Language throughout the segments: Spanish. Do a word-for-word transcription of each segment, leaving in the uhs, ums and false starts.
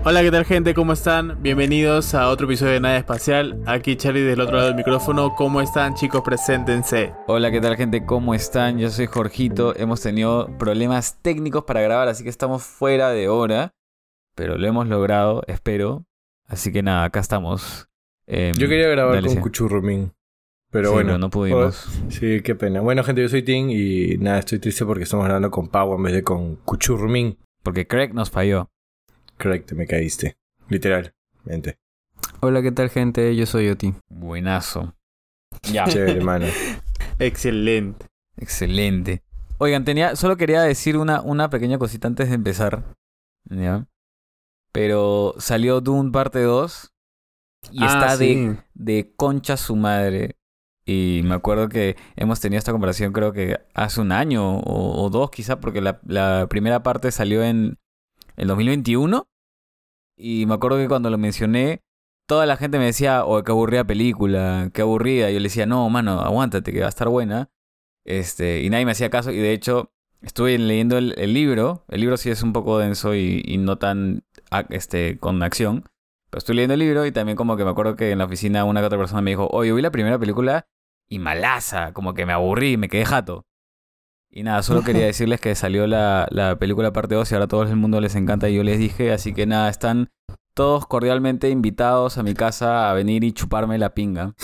Hola, ¿qué tal, gente? ¿Cómo están? Bienvenidos a otro episodio de Nada Espacial. Aquí Charlie del otro lado del micrófono. ¿Cómo están, chicos? Preséntense. Hola, ¿qué tal, gente? ¿Cómo están? Yo soy Jorgito. Hemos tenido problemas técnicos para grabar, así que estamos fuera de hora. Pero lo hemos logrado, espero. Así que nada, acá estamos. Eh, Yo quería grabar dale, con sí. Cuchurrumín. Pero Sí, bueno, pero no pudimos. oh, sí, qué pena. Bueno, gente, yo soy Tim y nada, estoy triste porque estamos grabando con Pau en vez de con Cuchurrumín. Porque Craig nos falló. Correcto, me caíste. Literalmente. Hola, ¿qué tal, gente? Yo soy Oti. Buenazo. Ya. Chévere, hermano. Excelente. Excelente. Oigan, tenía, solo quería decir una, una pequeña cosita antes de empezar. ¿Ya? Pero salió Dune parte dos y Ah, está sí. de, de concha su madre. Y me acuerdo que hemos tenido esta comparación creo que hace un año o, o dos quizá, porque la, la primera parte salió en el dos mil veintiuno. Y me acuerdo que cuando lo mencioné, toda la gente me decía, oh, qué aburrida película, qué aburrida. Y yo le decía, no, mano, aguántate, que va a estar buena. Este, y nadie me hacía caso. Y de hecho, estuve leyendo el, el libro. El libro sí es un poco denso y, y no tan este, con acción. Pero estoy leyendo el libro y también como que me acuerdo que en la oficina una que otra persona me dijo, oye, yo vi la primera película y malaza, como que me aburrí, me quedé jato. Y nada, solo quería decirles que salió la, la película parte dos y ahora a todo el mundo les encanta y yo les dije. Así que nada, están todos cordialmente invitados a mi casa a venir y chuparme la pinga.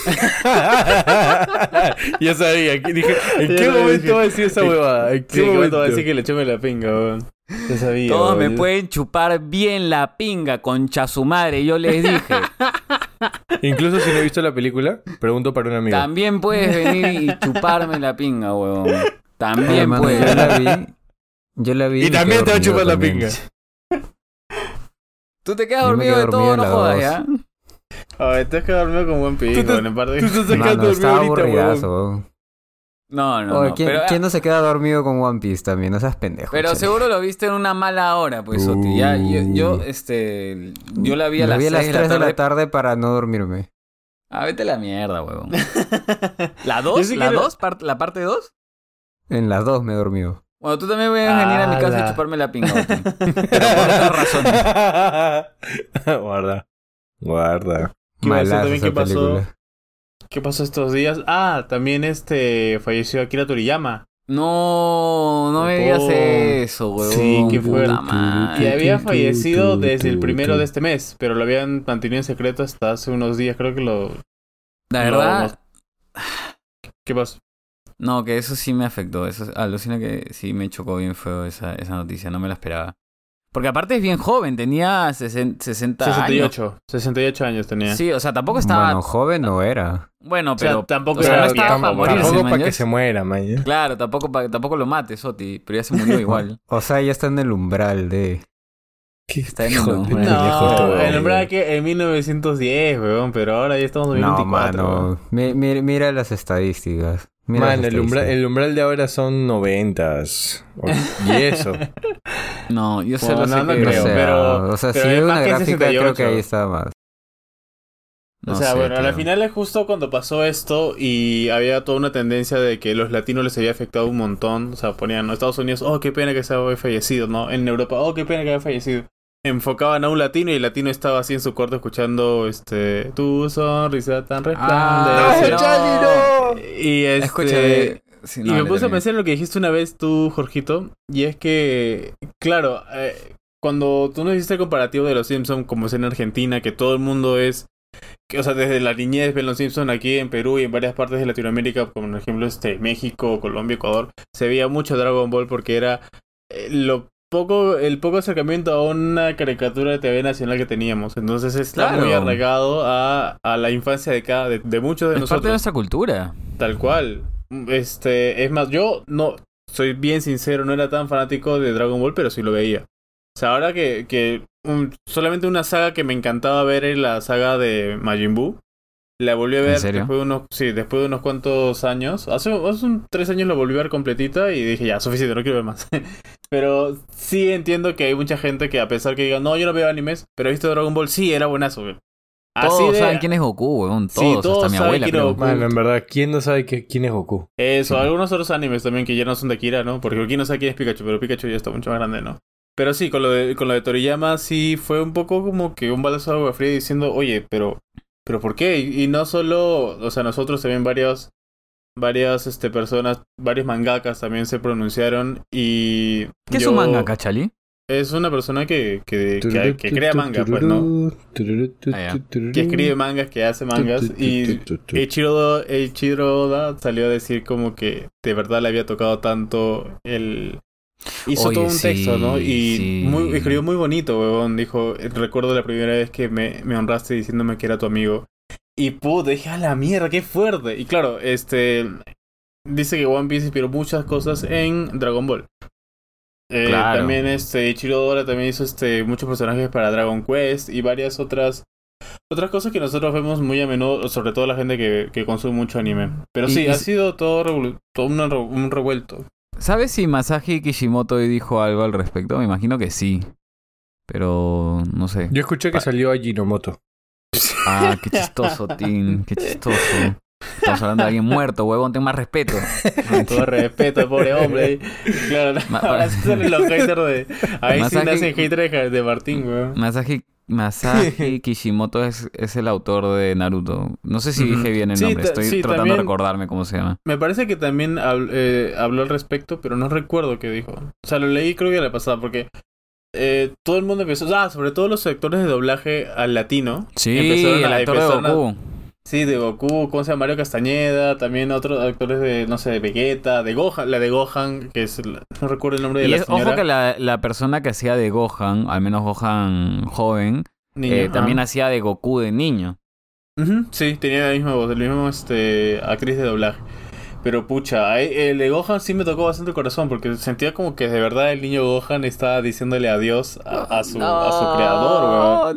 Ya sabía. Dije, ¿en Ya qué lo momento dije. va a decir esa huevada? ¿En qué Sí, ¿qué momento? va a decir que le chume la pinga, weón? Ya sabía. Todos me weón. pueden chupar bien la pinga, concha su madre, yo les dije. Incluso si no he visto la película, pregunto para un amigo. También puedes venir y chuparme la pinga, huevón. También Hermano, puedes. yo la vi. Yo la vi. Y me también quedé te va a dormido chupar la también. pinga. Tú te quedas Yo me dormido quedé de todo, dormido en no la jodas, dos. ¿ya? Ay, te has quedado dormido con buen pico, Tú te- weón, en parte. Tú estás sacando Mano, dormido estaba ahorita, aburridazo. huevón. weón. No, no, Oye, no. ¿quién, Pero, quién no se queda dormido con One Piece también? No seas pendejo. pero chale. seguro lo viste en una mala hora, pues, Oti. Ya, yo, yo, este... Yo la vi a La las vi a las seis tres de la tarde. tarde para no dormirme. Ah, vete a la mierda, huevón. ¿La Yo dos? sí ¿La quiero- dos? Part- ¿La parte dos? En las dos me he dormido. Bueno, tú también voy a venir a mi casa Ala. y chuparme la pinga, Oti. Pero por otras razones. Guarda. Guarda. ¿Qué iba a decir Malaza también? esa ¿Qué pasó? película. ¿Qué pasó estos días? Ah, también este falleció Akira Toriyama. No, no me digas Oh. eso, huevón. Sí, qué Puta fuerte. madre. Y había tu, fallecido tu, desde el tu, primero tu. de este mes, pero lo habían mantenido en secreto hasta hace unos días. Creo que lo... La No, verdad, ¿Qué pasó? no, que eso sí me afectó. Eso alucina que sí me chocó bien feo esa, esa noticia, no me la esperaba. Porque aparte es bien joven, tenía sesenta, sesenta sesenta y años. ocho. sesenta y ocho años tenía. Sí, o sea, tampoco estaba... Bueno, Bueno, joven no era. pero... sea, tampoco o sea, era no estaba viejo, para bueno. morirse, Tampoco para ¿mañas? que se muera, man. ¿ya? Claro, tampoco, pa- tampoco lo mates, Oti, pero ya se murió igual. O sea, ya está en el umbral de... ¿Qué Está en hijo el- de No, pendejo No, todo, en verdad weón. que en mil novecientos diez, weón, pero ahora ya estamos en No, dos mil veinticuatro. weón. mano. Mi- mi- mira las estadísticas. Mira Man, las el umbral, estadísticas. el umbral de ahora son noventas. O- Y eso. No, yo sé Bueno, lo no, sé no que... creo, o sea, pero- o sea, pero si es hay más una que gráfica, creo que sesenta y ocho. ahí está más. No O sea, sé, bueno, a la tío. final es justo cuando pasó esto y había toda una tendencia de que los latinos les había afectado un montón. O sea, ponían, ¿no? Estados Unidos, oh, qué pena que se haya fallecido, ¿no? En Europa, oh, qué pena que haya fallecido. Enfocaban a un latino y el latino estaba así en su cuarto escuchando, este, tu sonrisa tan Ah, resplandeciente. no. Charlie, no! Y este... Escúchame... sí, Y no, me dale, puse a termina. pensar en lo que dijiste una vez tú, Jorgito, y es que, claro, eh, cuando tú nos hiciste el comparativo de los Simpsons como es en Argentina, que todo el mundo es, que, o sea, desde la niñez ven los Simpsons aquí en Perú y en varias partes de Latinoamérica, como por ejemplo este México, Colombia, Ecuador, se veía mucho Dragon Ball porque era eh, lo poco, el poco acercamiento a una caricatura de T V nacional que teníamos. Entonces está Claro. muy arraigado a, a la infancia de cada, de, de muchos de Es nosotros. parte de nuestra cultura. Tal cual. Este, es más, yo no, soy bien sincero, no era tan fanático de Dragon Ball, pero sí lo veía. O sea, ahora que, que um, solamente una saga que me encantaba ver es la saga de Majin Buu. La volví a ¿En ver serio? después de unos, sí, después de unos cuantos años. Hace, hace un, tres años la volví a ver completita y dije, ya, suficiente, no quiero ver más. Pero sí entiendo que hay mucha gente que a pesar que diga, no, yo no veo animes, pero he visto Dragon Ball, sí, era buenazo, güey. Todos saben quién es Goku, weón. Sí, Todos, todos hasta mi saben abuela, quién es creo. Goku. Mano, en verdad, ¿quién no sabe que, quién es Goku? Eso, algunos otros animes también que ya no son de Akira, ¿no? Porque aquí no sabe quién es Pikachu, pero Pikachu ya está mucho más grande, ¿no? Pero sí, con lo de, con lo de Toriyama sí fue un poco como que un balazo de agua fría diciendo, oye, pero, pero ¿por qué? Y, y no solo, o sea, nosotros también varios, varias este, personas, varios mangakas también se pronunciaron y... ¿Qué es yo- un manga, Chali? Es una persona que, que, que, que crea manga, pues, ¿no? Ah, ya. Que escribe mangas, que hace mangas. Y Eiichiro, Eiichiro Oda salió a decir como que de verdad le había tocado tanto el... Hizo Oye, todo un sí, texto, ¿no? Y sí. muy, escribió muy bonito, huevón. Dijo, recuerdo la primera vez que me, me honraste diciéndome que era tu amigo. Y puta, dije, a la mierda, qué fuerte. Y claro, este... Dice que One Piece inspiró muchas cosas en Dragon Ball. Eh, Claro. También este Ichiro Oda también hizo este muchos personajes para Dragon Quest y varias otras otras cosas que nosotros vemos muy a menudo, sobre todo la gente que, que consume mucho anime. Pero Y- sí, y ha s- sido todo, revolu- todo una re- un revuelto. ¿Sabes si Masashi Kishimoto dijo algo al respecto? Me imagino que sí. Pero no sé. Yo escuché que Pa- salió Ajinomoto. Ah, qué chistoso, Tim. Qué chistoso. Estamos hablando de alguien muerto, huevón. Ten más respeto. Con todo respeto, pobre hombre. Claro, Ma- ahora sí salen los haters de... Ahí sí Masashi- nacen haters de- de Martín, weón. Masashi, Masashi Kishimoto es, es el autor de Naruto. No sé si Ujú. dije bien el Sí, nombre. ta- Estoy sí, tratando también- de recordarme cómo se llama. Me parece que también habl- eh, habló al respecto, pero no recuerdo qué dijo. O sea, lo leí creo que la pasada, porque eh, todo el mundo empezó... Ah, sobre todo los sectores de doblaje al latino. Sí, empezaron el a- actor de empezaron a- Goku. Sí, de Goku, ¿cómo se llama? Mario Castañeda, también otros actores de, no sé, de Vegeta, de Gohan, la de Gohan, que es, la- no recuerdo el nombre de Y la es- señora. ojo que la, la persona que hacía de Gohan, al menos Gohan joven, Niño, eh, también ah. hacía de Goku de niño. Ujú, sí, tenía la misma voz, la misma este, actriz de doblaje. Pero pucha, ahí- el de Gohan sí me tocó bastante el corazón, porque sentía como que de verdad el niño Gohan estaba diciéndole adiós a, a su, a su creador, weón.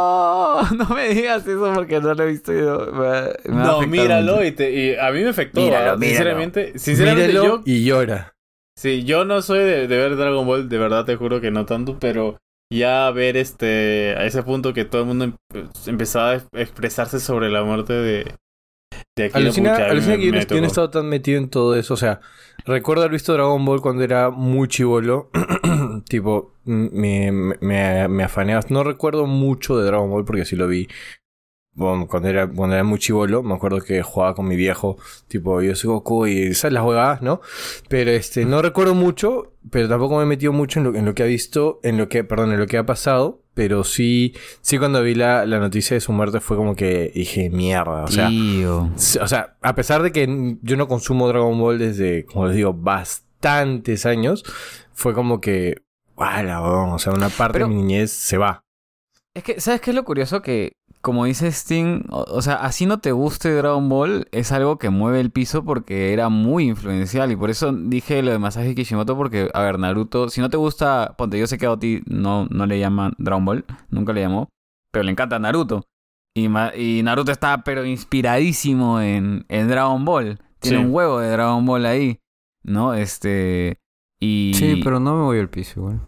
No, no me digas eso porque no lo he visto yo. Me, va- me va a No, afectar míralo mucho. y, te, y a mí me afectó. Míralo, ¿ah? míralo. Sinceramente, sinceramente Míralo yo... y llora. Sí, yo no soy de, de ver Dragon Ball, de verdad te juro que no tanto, pero ya ver este a ese punto que todo el mundo em- pues, empezaba a ex- expresarse sobre la muerte de, de Akira, Alucina, pucha, a mí alucina me- que yo no, me yo no he tocó. estado tan metido en todo eso. O sea, recuerdo haber visto Dragon Ball cuando era muy chivolo. Tipo, me, me, me, me afané. No recuerdo mucho de Dragon Ball porque sí lo vi. Bueno, cuando era, cuando era muy chivolo, me acuerdo que jugaba con mi viejo, tipo, yo soy Goku y sabes las jugadas, ¿no? Pero este, no recuerdo mucho, pero tampoco me he metido mucho en lo, en lo que ha visto, en lo que, perdón, en lo que ha pasado, pero sí, sí cuando vi la, la noticia de su muerte fue como que dije, mierda, o sea, Tío. s- o sea, a pesar de que yo no consumo Dragon Ball desde, como les digo, bastantes años, fue como que, ¡wala, weón! O sea, una parte Pero- de mi niñez se va. Es que, ¿sabes qué es lo curioso? Que, como dice Sting, o, o sea, así no te guste Dragon Ball, es algo que mueve el piso porque era muy influencial. Y por eso dije lo de Masashi Kishimoto, porque, a ver, Naruto, si no te gusta, ponte, yo sé que a Oti no, no le llaman Dragon Ball, nunca le llamó, pero le encanta Naruto. Y, Ma- y Naruto está, pero inspiradísimo en, en Dragon Ball. Tiene Sí. un huevo de Dragon Ball ahí, ¿no? Este. Y. Sí, pero no me voy al piso igual.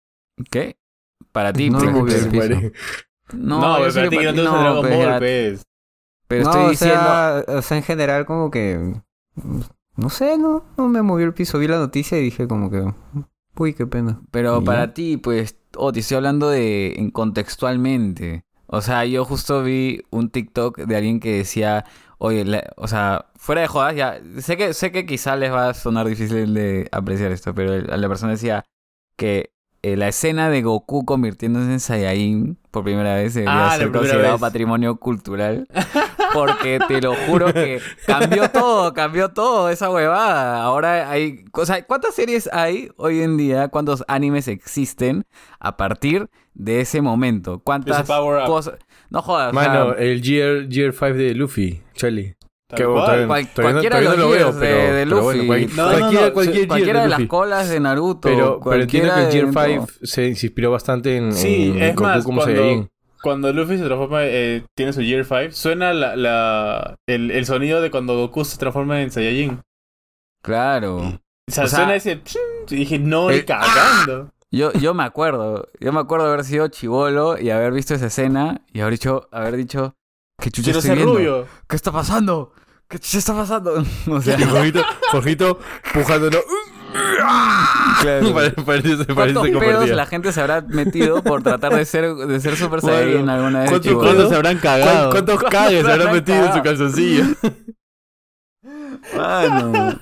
¿Qué? Para ti, No pues, me moví pero- el piso. Madre. No, No, yo pero sé a que ti que para no te ti gusta Dragon pues, Ball, ya- pues. Pero no, estoy o diciendo. sea, o sea, en general como que... No sé, no, no me movió el piso. Vi la noticia y dije como que... Uy, qué pena. Pero ¿Y para ya? ti, pues, oh, te estoy hablando de en contextualmente. O sea, yo justo vi un TikTok de alguien que decía, oye, la- o sea, fuera de jodas, ya, sé que, sé que quizá les va a sonar difícil de apreciar esto, pero el- la persona decía que eh, la escena de Goku convirtiéndose en Saiyajin por primera vez debería Ah, la ser primera considerado vez. patrimonio cultural. Porque te lo juro que cambió todo, cambió todo esa huevada. Ahora hay... O sea, ¿cuántas series hay hoy en día? ¿Cuántos animes existen a partir de ese momento? ¿Cuántas Ese power up. cosas...? No jodas, o Mano, sea, el Gear, Gear cinco de Luffy, Charlie. Tal Que, cual. todavía- cual- todavía no- cualquiera de todavía los no lo veo, Gears de, pero- de pero bueno, Luffy. cual- No, no, cualquiera, no, cualquier Gear cualquiera de las Luffy. colas de Naruto. Pero, pero entiendo que el Gear cualquiera de cinco todo. se inspiró bastante en, Sí, en es Goku más, como cuando- Saiyajin. Cuando Luffy se transforma, eh, tiene su Gear cinco, suena la, la, el, el sonido de cuando Goku se transforma en Saiyajin. Claro. O sea, O sea, suena ese... pshing, y dije, no, ni el- cagando. Yo, yo me acuerdo, yo me acuerdo de haber sido chibolo y haber visto esa escena y haber dicho, haber dicho, ¿qué chucha Quiero estoy ser viendo? rubio. ¿Qué está pasando? ¿Qué chucha está pasando? O sea, Y Jorgito, Jorgito pujando, ¿no? Claro. Parece, parece, ¿Cuántos parece pedos convertida. la gente se habrá metido por tratar de ser, de ser Super Bueno, Saiyajin alguna vez? ¿Cuántos chibolo? cuántos se habrán cagado? ¿Cuántos ¿Cuántos cagues se se habrán habrán metido en su cagado? calzoncillo? Mano.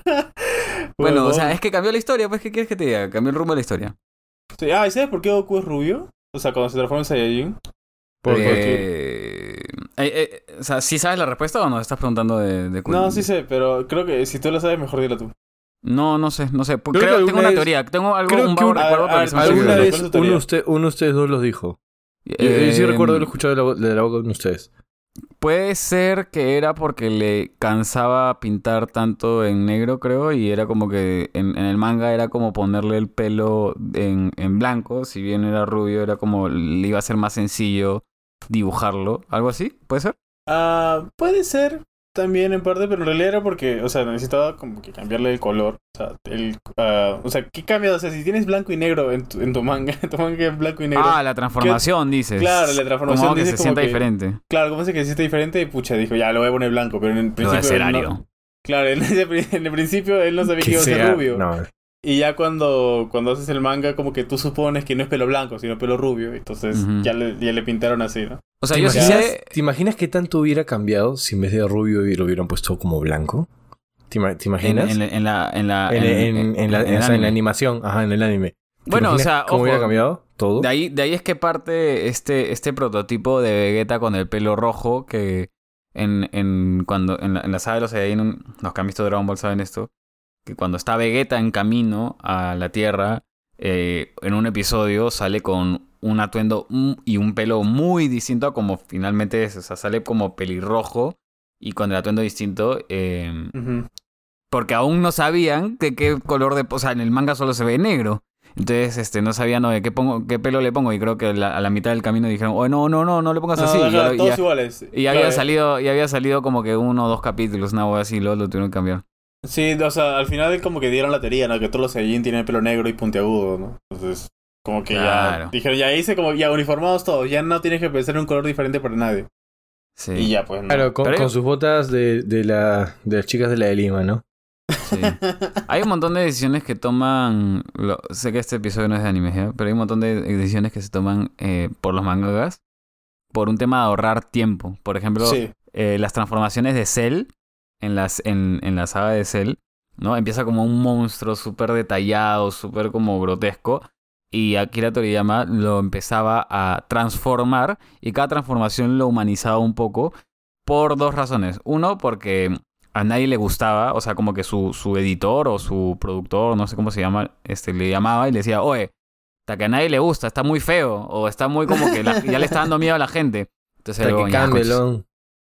Bueno, o sea, Huevón. es que cambió la historia, pues, ¿qué quieres que te diga? Cambió el rumbo de la historia. Sí, ah, ¿y sabes por qué Goku es rubio? O sea, cuando se transforma en Saiyajin. ¿Por qué? Eh, eh, eh, o sea, ¿sí sabes la respuesta o nos estás preguntando de, de No, sí sé, pero creo que si tú lo sabes, mejor dilo tú. No, no sé, no sé. Creo, Creo que tengo alguna una vez- teoría. Tengo algo, creo un que vago un- recuerdo, a- pero a- que se me alguna Alguna olvidó. vez- vez ¿cuál es tu teoría? uno, usted, uno de ustedes dos los dijo. Yo, yo sí Eh, recuerdo haber escuchado de la, de la boca de uno de ustedes. Puede ser que era porque le cansaba pintar tanto en negro, creo, y era como que en, en el manga era como ponerle el pelo en, en blanco, si bien era rubio, era como le iba a ser más sencillo dibujarlo, algo así, ¿puede ser? Ah, puede ser también en parte, pero en realidad era porque, o sea, necesitaba como que cambiarle el color. O sea, el, ah, o sea, ¿qué cambia? O sea, si tienes blanco y negro en tu, en tu manga, en tu manga es blanco y negro. Ah, la transformación, dices. Claro, la transformación como que dice se como sienta que- diferente. Claro, como se que hiciste diferente, y pucha, dijo, ya lo voy a poner blanco, pero en el Lo principio. de ser él no- Ario. claro, en, ese- en el principio él no sabía que, iba a ser sea- rubio. No. Y ya cuando, cuando haces el manga, como que tú supones que no es pelo blanco, sino pelo rubio. Entonces Ujú. ya, le, ya le pintaron así, ¿no? O sea, ¿Te yo sí imaginas, sé... ¿Te imaginas qué tanto hubiera cambiado si en vez de rubio y lo hubieran puesto como blanco? ¿Te, ima- te En, imaginas? en, en la... En la, En, en- en- en la, en el o sea, en la anime. animación, ajá, en el anime. ¿Te Bueno, o imaginas sea, ¿cómo ojo, hubiera cambiado todo? De ahí, de ahí es que parte este, este prototipo de Vegeta con el pelo rojo que en, en, cuando, en, la, en la saga de los Saiyajin, los que han visto Dragon Ball saben esto, que cuando está Vegeta en camino a la Tierra, eh, en un episodio sale con un atuendo mm, y un pelo muy distinto a como finalmente es, o sea, sale como pelirrojo y con el atuendo distinto, eh, Ujú. porque aún no sabían de qué color de... O sea, en el manga solo se ve negro. Entonces, este, no sabían no, de qué, pongo, qué pelo le pongo. Y creo que la- a la mitad del camino dijeron, oh, no, no, no, no le pongas No, así. ajá, y ya, todos ya- iguales. y ya Claro, había salido, ya había salido como que uno o dos capítulos, una hueá así, luego lo tuvieron que cambiar. Sí, o sea, al final como que dieron la teoría, ¿no? Que todos los Saiyajin tienen pelo negro y puntiagudo, ¿no? Entonces, como que Claro. ya dijeron, ya hice como, ya uniformados todos, ya no tienes que pensar en un color diferente para nadie. Sí. Y ya, pues, no. Claro, con, Pero con yo- sus botas de, de, la, de las chicas de la de Lima, ¿no? Sí. Hay un montón de decisiones que toman. Lo, sé que este episodio no es de anime, ¿ya? Pero hay un montón de decisiones que se toman eh, por los mangakas por un tema de ahorrar tiempo. Por ejemplo, Sí. eh, las transformaciones de Cell en, las, en, en la saga de Cell, ¿no? Empieza como un monstruo súper detallado, súper como grotesco. Y Akira Toriyama lo empezaba a transformar y cada transformación lo humanizaba un poco por dos razones. Uno, porque a nadie le gustaba, o sea, como que su, su editor o su productor, no sé cómo se llama, este, le llamaba y le decía, oye, hasta que a nadie le gusta, está muy feo, o está muy como que la- ya le está dando miedo a la gente. Entonces, Hasta luego, que ya, coches. cámbialo.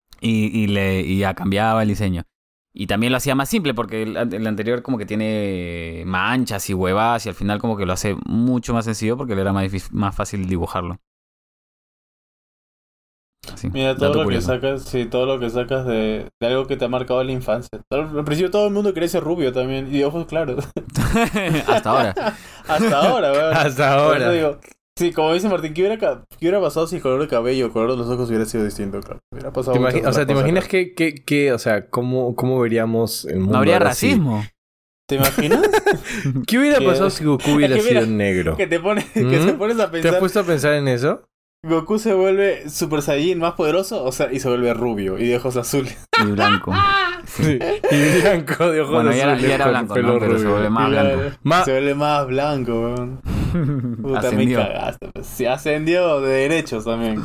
y, y, le, y ya cambiaba el diseño. Y también lo hacía más simple porque el, el anterior como que tiene manchas y huevas y al final como que lo hace mucho más sencillo porque le era más, difícil, más fácil dibujarlo. Así, Mira, todo dato lo curioso. que sacas, sí, todo lo que sacas de, de algo que te ha marcado en la infancia. Al principio todo el mundo quería ser rubio también, y de ojos claros. Hasta ahora. Hasta ahora, weón. Hasta Por eso ahora. digo, sí, como dice Martín, ¿qué hubiera, ca- qué hubiera pasado si el color de cabello o el color de los ojos hubiera sido distinto? Claro, hubiera pasado ¿Te muchas imagi- o sea, otras ¿te cosas, imaginas claro. que, que, que, o sea, cómo, cómo veríamos el mundo No habría ahora sí? racismo. ¿Te imaginas? ¿Qué hubiera Que- pasado si Goku hubiera Es que mira, sido negro? que te pones, que ¿Mm? te pones a ¿Te has pensar, puesto a pensar en eso? Goku se vuelve Super Saiyajin más poderoso, o sea, y se vuelve rubio y de ojos azules. Y blanco. Sí. Y blanco de ojos Bueno, ya era, azules ya era con blanco, pelo ¿no? Pero se rubio. vuelve más Y blanco. ya- Ma- Se vuelve más blanco, weón. Puta, me Ascendió. cagaste. Pues. Se ascendió de derechos también.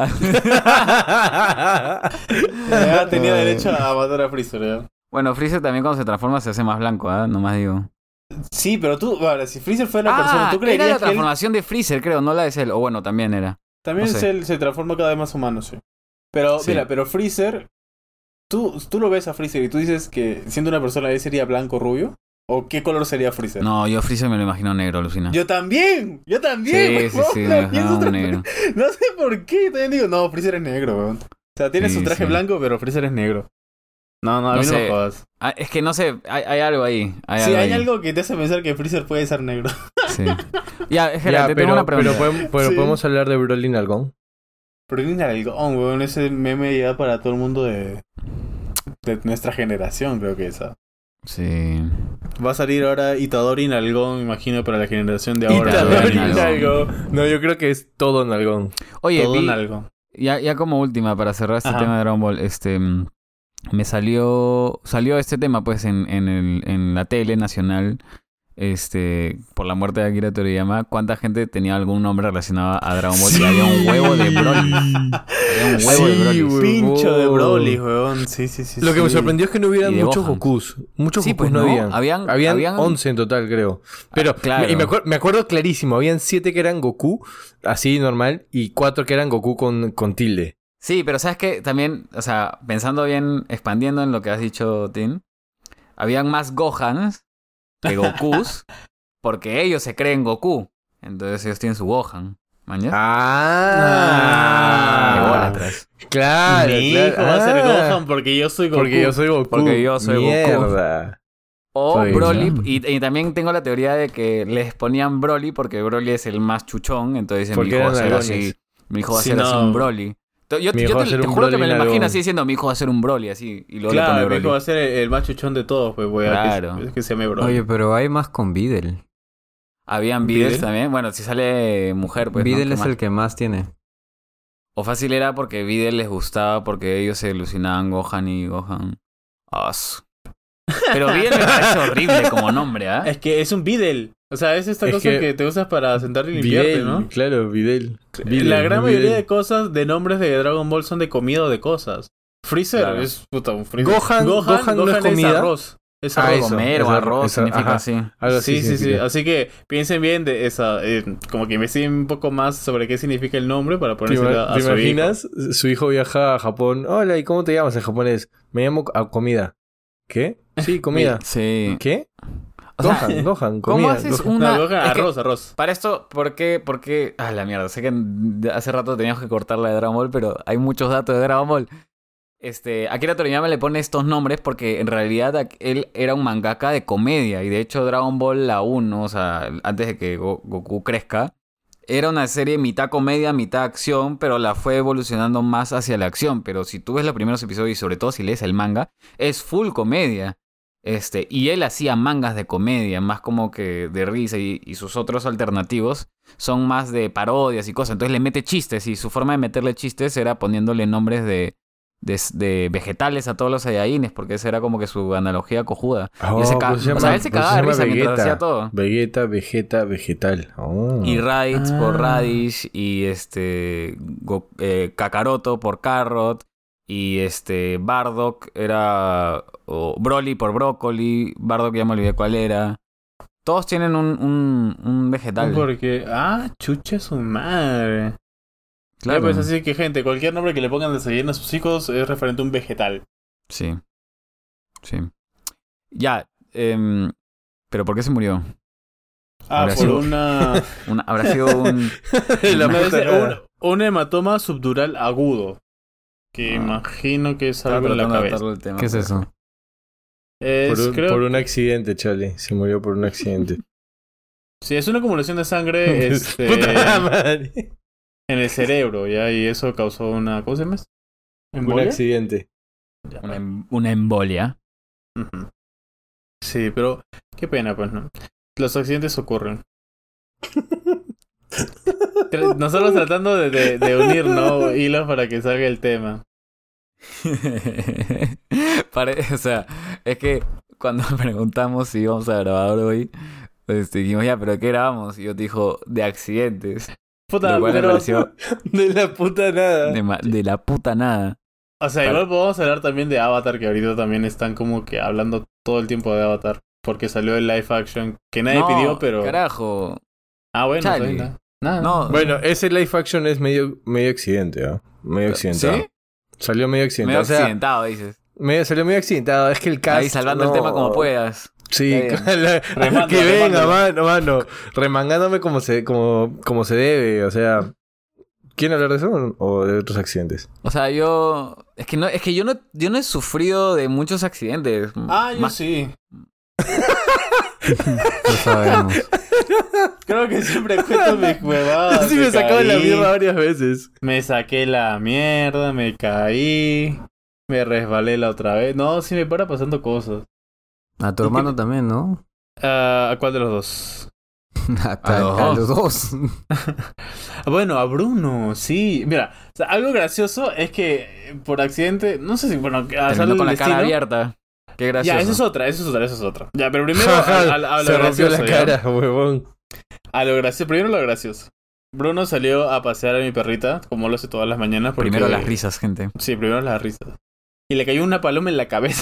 Ya tenía derecho a matar a Freezer, ya. Bueno, Freezer también cuando se transforma se hace más blanco, ¿ah? Nomás digo. Sí, pero tú, ahora, si Freezer fuera la persona, Ah, ¿tú era la creerías que él transformación de Freezer, creo, no la de Cell. O bueno, también era. también no sé. se, se transforma cada vez más humano, sí? Pero, Sí. mira, pero Freezer, tú, tú lo ves a Freezer y tú dices que siendo una persona él sería blanco o rubio. ¿O qué color sería Freezer? No, yo Freezer me lo imagino negro, alucina. Yo también, yo también, Sí, sí, weón, sí, lo me pienso imaginaba otra- un negro. No sé por qué, también digo, no, Freezer es negro, weón. O sea, tiene Sí, su traje sí. blanco, pero Freezer es negro. No, no, a No mí no, sé. me jodas. Ah, es que no sé, hay, hay algo ahí. Hay Sí, algo hay ahí. algo que te hace pensar que Freezer puede ser negro. Sí. Ya, espera, Ya, te pero, tengo una pregunta. pero, podemos, pero Sí. podemos hablar de Broly Algón. Pero ni algodón, weón, ese meme ya para todo el mundo de, de nuestra generación, creo que esa. Sí. Va a salir ahora Itadori Nalgón, me imagino, para la generación de ahora. Itadori Nalgón. Nalgón. No, yo creo que es todo Nalgón. Oye, Todo vi- Nalgón. ya, ya como última, para cerrar este Ajá. tema de Dragon Ball, este... mm, me salió... Salió este tema, pues, en, en, el, en la tele nacional, este... Por la muerte de Akira Toriyama. ¿Cuánta gente tenía algún nombre relacionado a Dragon Ball? Y había un huevo de Broly. Había un huevo de Sí, Broly. huevón. Pincho de Broly, weón. Sí, sí, sí. Lo que sí. me sorprendió es que no hubieran Y de muchos Gohan. Gokus. Muchos Sí, Gokus pues no, no, habían. habían- Habían habían- once en total, creo. Pero, Ah, claro. y me, acuer- me acuerdo clarísimo, habían siete que eran Goku, así normal, y cuatro que eran Goku con, con tilde. Sí, pero ¿sabes qué? También, o sea, pensando bien, expandiendo en lo que has dicho, Tim, habían más Gohans que Gokus, porque ellos se creen Goku. Entonces ellos tienen su Gohan. ¿Mañas? Ah, Qué bola atrás. Claro, Mi claro. hijo va a ser Ah, Gohan porque yo soy Goku. Porque yo soy Goku. Porque yo soy Goku. Mierda. O Pues, Broly, ¿no? y, y también tengo la teoría de que les ponían Broly porque Broly es el más chuchón, entonces dicen, mi Porque hijo va a eran ser nalgones. así, mi hijo va a Sí, ser así no. un Broly. To- Yo, Mi yo hijo va te, a ser te un juro que Broly me lo nalgón. imagino así diciendo, mi hijo va a ser un Broly, así, y luego le Claro, pone mi Broly. hijo va a ser el, el más chuchón de todos, pues, weón. Claro. Que, que se llame Broly. Oye, pero hay más con Videl. Habían Videl ¿Videl? también, bueno, si sale mujer, pues, ¿no? Videl ¿Qué es más? el que más tiene. O fácil era porque Videl les gustaba porque ellos se alucinaban Gohan y Gohan. Ah, su- Pero Videl me parece horrible como nombre, ¿ah? Es que es un Videl. O sea, es esta Es cosa que- que... te usas para sentarte y limpiarte, Videl, ¿no? claro, Videl. Videl, La gran no mayoría Videl. de cosas, de nombres de Dragon Ball son de comida o de cosas. Freezer Claro. es puta un Freezer. Gohan- Gohan no es comida. arroz. Es Ah, arroz. eso. Comer o esa- arroz esa- significa ajá. así. Algo así Sí, sí, sí. significa. Así que piensen bien de esa. eh, como que investiguen un poco más sobre qué significa el nombre para ¿Te, ponérselo ima- a, te su hijo. imaginas? Su hijo viaja a Japón. Hola, ¿y cómo te llamas en japonés? Me llamo a comida. ¿Qué? Sí, comida. Sí. ¿Qué? O sea, Gohan, Gohan, ¿cómo comida. haces Gohan. una... No, Gohan, es que arroz, arroz. Para esto, ¿por qué? ¿Por qué? Ah, la mierda. Sé que hace rato teníamos que cortar la de Dragon Ball, pero hay muchos datos de Dragon Ball. Este, Akira Toriyama le pone estos nombres porque en realidad ac- él era un mangaka de comedia. Y de hecho Dragon Ball la uno, o sea, antes de que Go- Goku crezca, era una serie mitad comedia, mitad acción, pero la fue evolucionando más hacia la acción. Pero si tú ves los primeros episodios y sobre todo si lees el manga, es full comedia. Este, y él hacía mangas de comedia, más como que de risa, y, y sus otros alternativos son más de parodias y cosas. Entonces le mete chistes, y su forma de meterle chistes era poniéndole nombres de, de, de vegetales a todos los Saiyajines, porque esa era como que su analogía cojuda. Oh, Y él se ca- pues se o sea, llama- él se pues cagaba de llama risa mientras Vegeta. hacía todo. Vegeta, Vegeta, vegetal. Oh. Y Raditz por Ah. Radish, y este Go- eh, Kakaroto por Carrot, y este Bardock era o Broly por Brócoli, Bardock ya me olvidé cuál era. Todos tienen un, un, un vegetal. Porque. Ah, chucha su madre. Claro. Ya, pues así que, gente, cualquier nombre que le pongan de desayuno a sus hijos es referente a un vegetal. Sí. Sí. Ya. em, ¿Pero por qué se murió? Ah, Habrá por sido- una. Una, habrá sido un... La me puta dice nada. un, un hematoma subdural agudo. Que Ah. imagino que es Estaba algo en la tratando de cabeza. atarlo el tema, ¿Qué es pero- eso? Es, Por un, creo, por un accidente, Charlie. Se murió por un accidente. Sí, es una acumulación de sangre este, Puta madre. en el cerebro, ¿ya? Y eso causó una. ¿Cómo se llama? Un ¿Embolia? accidente. Ya. Una, em- una embolia. Ujú. Sí, pero qué pena, pues, ¿no? Los accidentes ocurren. Tra- Nosotros tratando de, de, de unir, ¿no? Hilos para que salga el tema. Pare- o sea, es que cuando preguntamos si íbamos a grabar hoy, este, dijimos, ya, ¿pero qué grabamos? Y yo te dijo, de accidentes. Puta, Lo cual me pero. pareció De la puta nada. de, ma- de la puta nada. O sea, igual podemos hablar también de Avatar, que ahorita también están como que hablando todo el tiempo de Avatar. Porque salió el live action que nadie No, pidió, pero. Carajo. Ah, bueno, Chale. está bien, nada. Nada. No, Bueno, ese live action es medio, medio accidente, ¿ah? Medio accidentado. ¿sí? Salió medio accidentado. Medio o sea, accidentado, dices. medio, salió medio accidentado. Es que el cast... Ahí salvando el no. tema como puedas. Sí, Está la- Remando, que venga, remándolo. mano, mano. Remangándome como se, como, como se debe, o sea... ¿Quieren hablar de eso o de otros accidentes? O sea, yo... Es que no, es que yo no, yo no he sufrido de muchos accidentes. Ah, yo Más- sí. Lo sabemos. Creo que siempre cuento mis huevadas. sí me sacaba la caí, mierda varias veces. Me saqué la mierda, me caí. Me resbalé la otra vez. No, sí me para pasando cosas. A tu ¿Y hermano qué- también, ¿no? Ah, ¿a cuál de los dos? A, A los a dos. los dos. Bueno, a Bruno, sí. Mira, o sea, algo gracioso es que eh, por accidente, no sé si, bueno, a Terminó con la cara abierta. Qué gracioso. Ya, esa es otra, esa es otra, esa es otra. Ya, pero primero a, Jaja, a- a lo se rompió gracioso. la ¿ya? cara, huevón. A lo gracioso, primero lo gracioso. Bruno salió a pasear a mi perrita, como lo hace todas las mañanas. Porque... Primero las risas, gente. Sí, primero las risas. Y le cayó una paloma en la cabeza.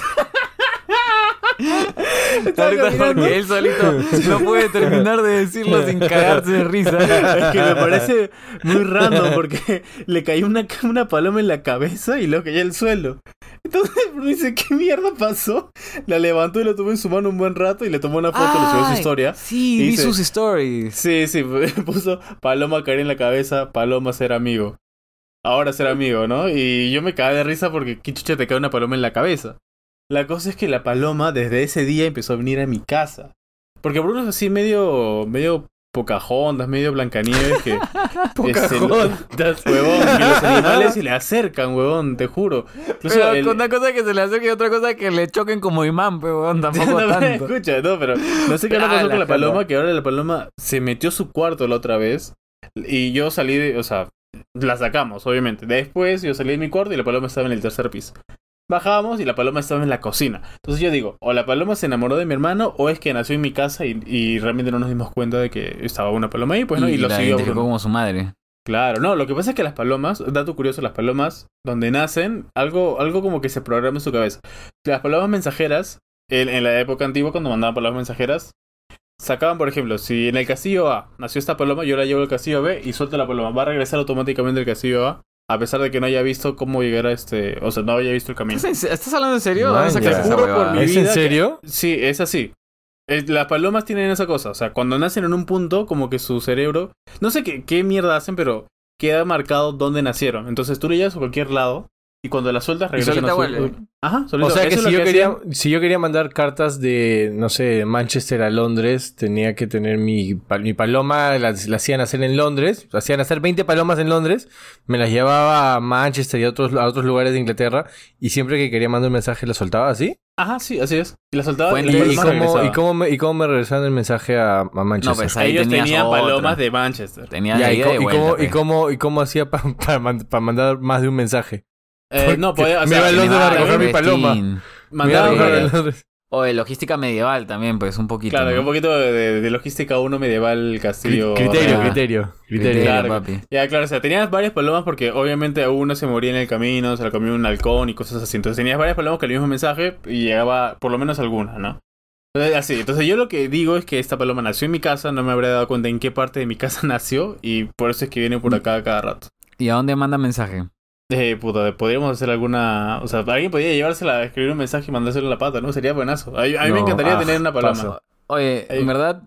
Estaba Ahorita caminando. porque él solito no puede terminar de decirlo sin cagarse de risa. Es que me parece muy random porque le cayó una, una paloma en la cabeza y luego cayó al suelo. Entonces Bruno dice, ¿qué mierda pasó? La levantó y la tuvo en su mano un buen rato y le tomó una foto, le subió a su Ay, historia. Sí, Y vi dice- sus stories. Sí, sí, puso paloma caer en la cabeza, paloma ser amigo. Ahora ser amigo, ¿no? Y yo me cagué de risa porque qué chucha te cae una paloma en la cabeza. La cosa es que la paloma desde ese día empezó a venir a mi casa. Porque Bruno es así medio, medio Pocahontas, medio Blancanieves que... este, lo- Pocahontas. huevón, que los animales se le acercan, huevón, te juro. Incluso Pero el- una cosa que se le acerque y otra cosa que le choquen como imán, pero tampoco no, tanto. escucha, no, pero no sé qué Ah, le pasó la con la paloma, jala. que ahora la paloma se metió a su cuarto la otra vez y yo salí de, o sea, la sacamos, obviamente. Después yo salí de mi cuarto y la paloma estaba en el tercer piso. Bajamos y la paloma estaba en la cocina. Entonces yo digo, o la paloma se enamoró de mi hermano o es que nació en mi casa y, y realmente no nos dimos cuenta de que estaba una paloma ahí, pues no, y, y lo la siguió identificó Bruno. como su madre. Claro, no, lo que pasa es que las palomas, dato curioso, las palomas, donde nacen, algo, algo como que se programa en su cabeza. Las palomas mensajeras, en, en la época antigua, cuando mandaban palomas mensajeras, sacaban, por ejemplo, si en el castillo A nació esta paloma, yo la llevo al castillo B y suelto la paloma. Va a regresar automáticamente al castillo A, a pesar de que no haya visto cómo llegar a este... O sea, no haya visto el camino. ¿Estás, en- estás hablando en serio? Man, ¿Dónde sacaste ya. esa Juro por huevada? mi ¿Es vida en que- serio? Sí, es así. Es- las palomas tienen esa cosa. O sea, cuando nacen en un punto, como que su cerebro... No sé qué, qué mierda hacen, pero queda marcado dónde nacieron. Entonces tú le llevas a cualquier lado y cuando la sueltas Y regresan solita a su... vuelve. Ajá, solito. O sea que Eso es si lo yo, que quería, hacían- si yo quería mandar cartas de, no sé, de Manchester a Londres, tenía que tener mi, pa- mi paloma, las, la hacían hacer en Londres, hacían hacer veinte palomas en Londres, me las llevaba a Manchester y a otros, a otros lugares de Inglaterra, y siempre que quería mandar un mensaje la soltaba así. Ajá, sí, así es. Y la soltaba Fuente y ¿Y, las y palomas cómo, regresaban. y, cómo me, ¿Y cómo me regresaban el mensaje a, a Manchester? No, pues ahí Ellos tenías tenían otra. palomas de Manchester. Tenías Ya, de ¿y, ida co- y y vuelta, cómo, y, pe. cómo, ¿Y cómo hacía para mandar más de un mensaje? Eh, no, podía... O me sea, iba a Londres a mandaba- recoger mi paloma. Vestín. Me iba a mandaba- recoger Mira, en Londres. O de logística medieval también, pues un poquito. Claro, ¿no? un poquito de, de- de logística uno medieval, castillo... Criterio, Ah. criterio, criterio. Criterio, Claro. papi. Ya, claro, o sea, tenías varias palomas porque obviamente uno se moría en el camino, se la comió un halcón y cosas así. Entonces tenías varias palomas con el mismo mensaje y llegaba por lo menos alguna, ¿no? Entonces, así. Entonces yo lo que digo es que esta paloma nació en mi casa, no me habría dado cuenta en qué parte de mi casa nació y por eso es que viene por acá cada rato. ¿Y a dónde manda mensaje? Eh, puta, podríamos hacer alguna... O sea, alguien podría llevársela a escribir un mensaje y mandárselo a la pata, ¿no? Sería buenazo. A, a mí me No, encantaría ah, tener una paloma. paso. Oye, Ey. en verdad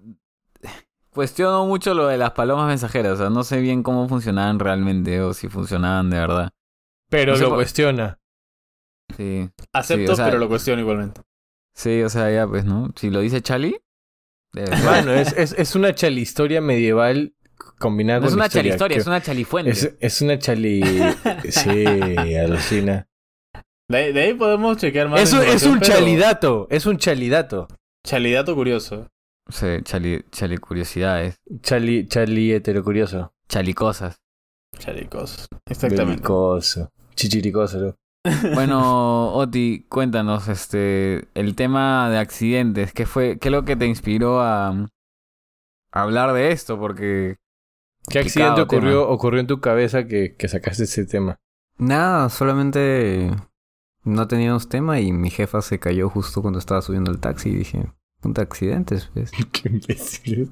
cuestiono mucho lo de las palomas mensajeras. O sea, no sé bien cómo funcionaban realmente o si funcionaban de verdad. Pero No sé lo por- cuestiona. Sí, Acepto, Sí, o sea- pero lo cuestiono igualmente. sí, o sea, ya pues, ¿no? Si lo dice Chali, debe ser. Mano, es, es, es una chalihistoria medieval combinada No es con una historia. chalihistoria, que- es una chalifuente. es, es una chali... Sí, alucina. De ahí, de ahí podemos chequear más. Es un, es información, un pero- chalidato, es un chalidato. Chalidato curioso. Sí, chali, chali curiosidades, Chali, chali heterocurioso. chalicosas. Chalicos. Exactamente. Belicoso. Chichiricoso, ¿no? Bueno, Oti, cuéntanos, este, el tema de accidentes, ¿qué fue, qué es lo que te inspiró a, a hablar de esto? Porque ¿Qué accidente Complicado ocurrió, tema. ocurrió en tu cabeza que, que sacaste ese tema? Nada, solamente no teníamos tema y mi jefa se cayó justo cuando estaba subiendo el taxi y dije, punta accidentes, pues. Qué imbécil.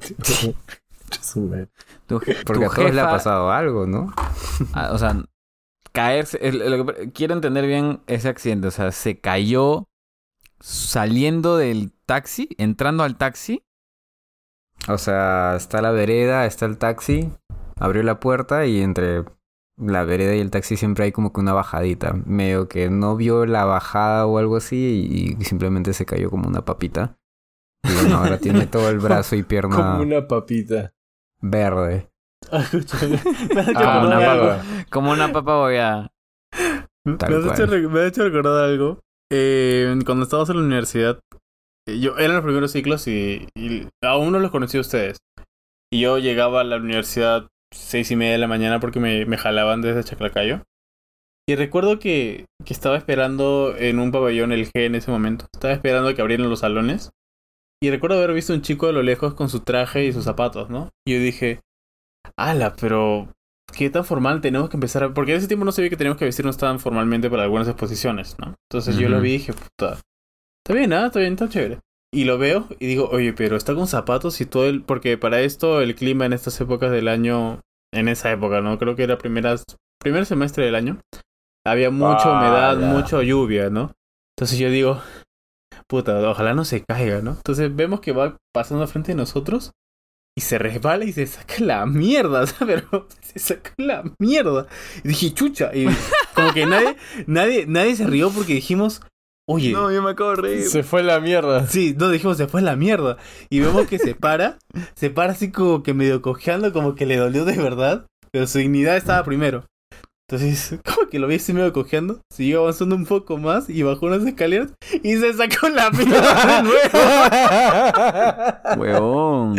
tu, je- Porque tu a todos le ha jefa- pasado algo, ¿no? ah, o sea, caerse, el- lo que- quiero entender bien ese accidente, o sea, se cayó saliendo del taxi, entrando al taxi. O sea, está la vereda, está el taxi, abrió la puerta y entre la vereda y el taxi siempre hay como que una bajadita. Medio que no vio la bajada o algo así y simplemente se cayó como una papita. Y bueno, ahora tiene todo el brazo y pierna Como una papita. verde. Escúchame. Me ha hecho Ah, acordar una de algo. papa. Como una papa bollada. Me Tal has hecho, cual. re- me ha hecho recordar algo. Eh, cuando estábamos en la universidad, yo eran los primeros ciclos y, y aún no los conocí a ustedes. Y yo llegaba a la universidad seis y media de la mañana porque me, me jalaban desde Chaclacayo. Y recuerdo que, que estaba esperando en un pabellón el G en ese momento. Estaba esperando que abrieran los salones. Y recuerdo haber visto un chico a lo lejos con su traje y sus zapatos, ¿no? Y yo dije, ala, pero ¿qué tan formal tenemos que empezar a...? Porque en ese tiempo no sabía que teníamos que vestirnos tan formalmente para algunas exposiciones, ¿no? Entonces uh-huh. yo lo vi y dije, puta, está bien, ¿ah? Está bien, está chévere. Y lo veo y digo, oye, pero está con zapatos y todo el... Porque para esto el clima en estas épocas del año, en esa época, ¿no? Creo que era primeras, primer semestre del año. Había mucha ah, humedad, ya. mucha lluvia, ¿no? Entonces yo digo, puta, ojalá no se caiga, ¿no? Entonces vemos que va pasando frente de nosotros y se resbala y se saca la mierda, ¿sabes? Pero se saca la mierda. Y dije, chucha. Y como que nadie, nadie, nadie se rió porque dijimos, oye. No, yo me acabo de reír. Se fue la mierda. Sí, no, dijimos, se fue la mierda. Y vemos que se para, se para así como que medio cojeando, como que le dolió de verdad, pero su dignidad estaba primero. Entonces, como que lo vi así medio cojeando, siguió avanzando un poco más y bajó unas escaleras y se sacó la mierda de nuevo. Huevón.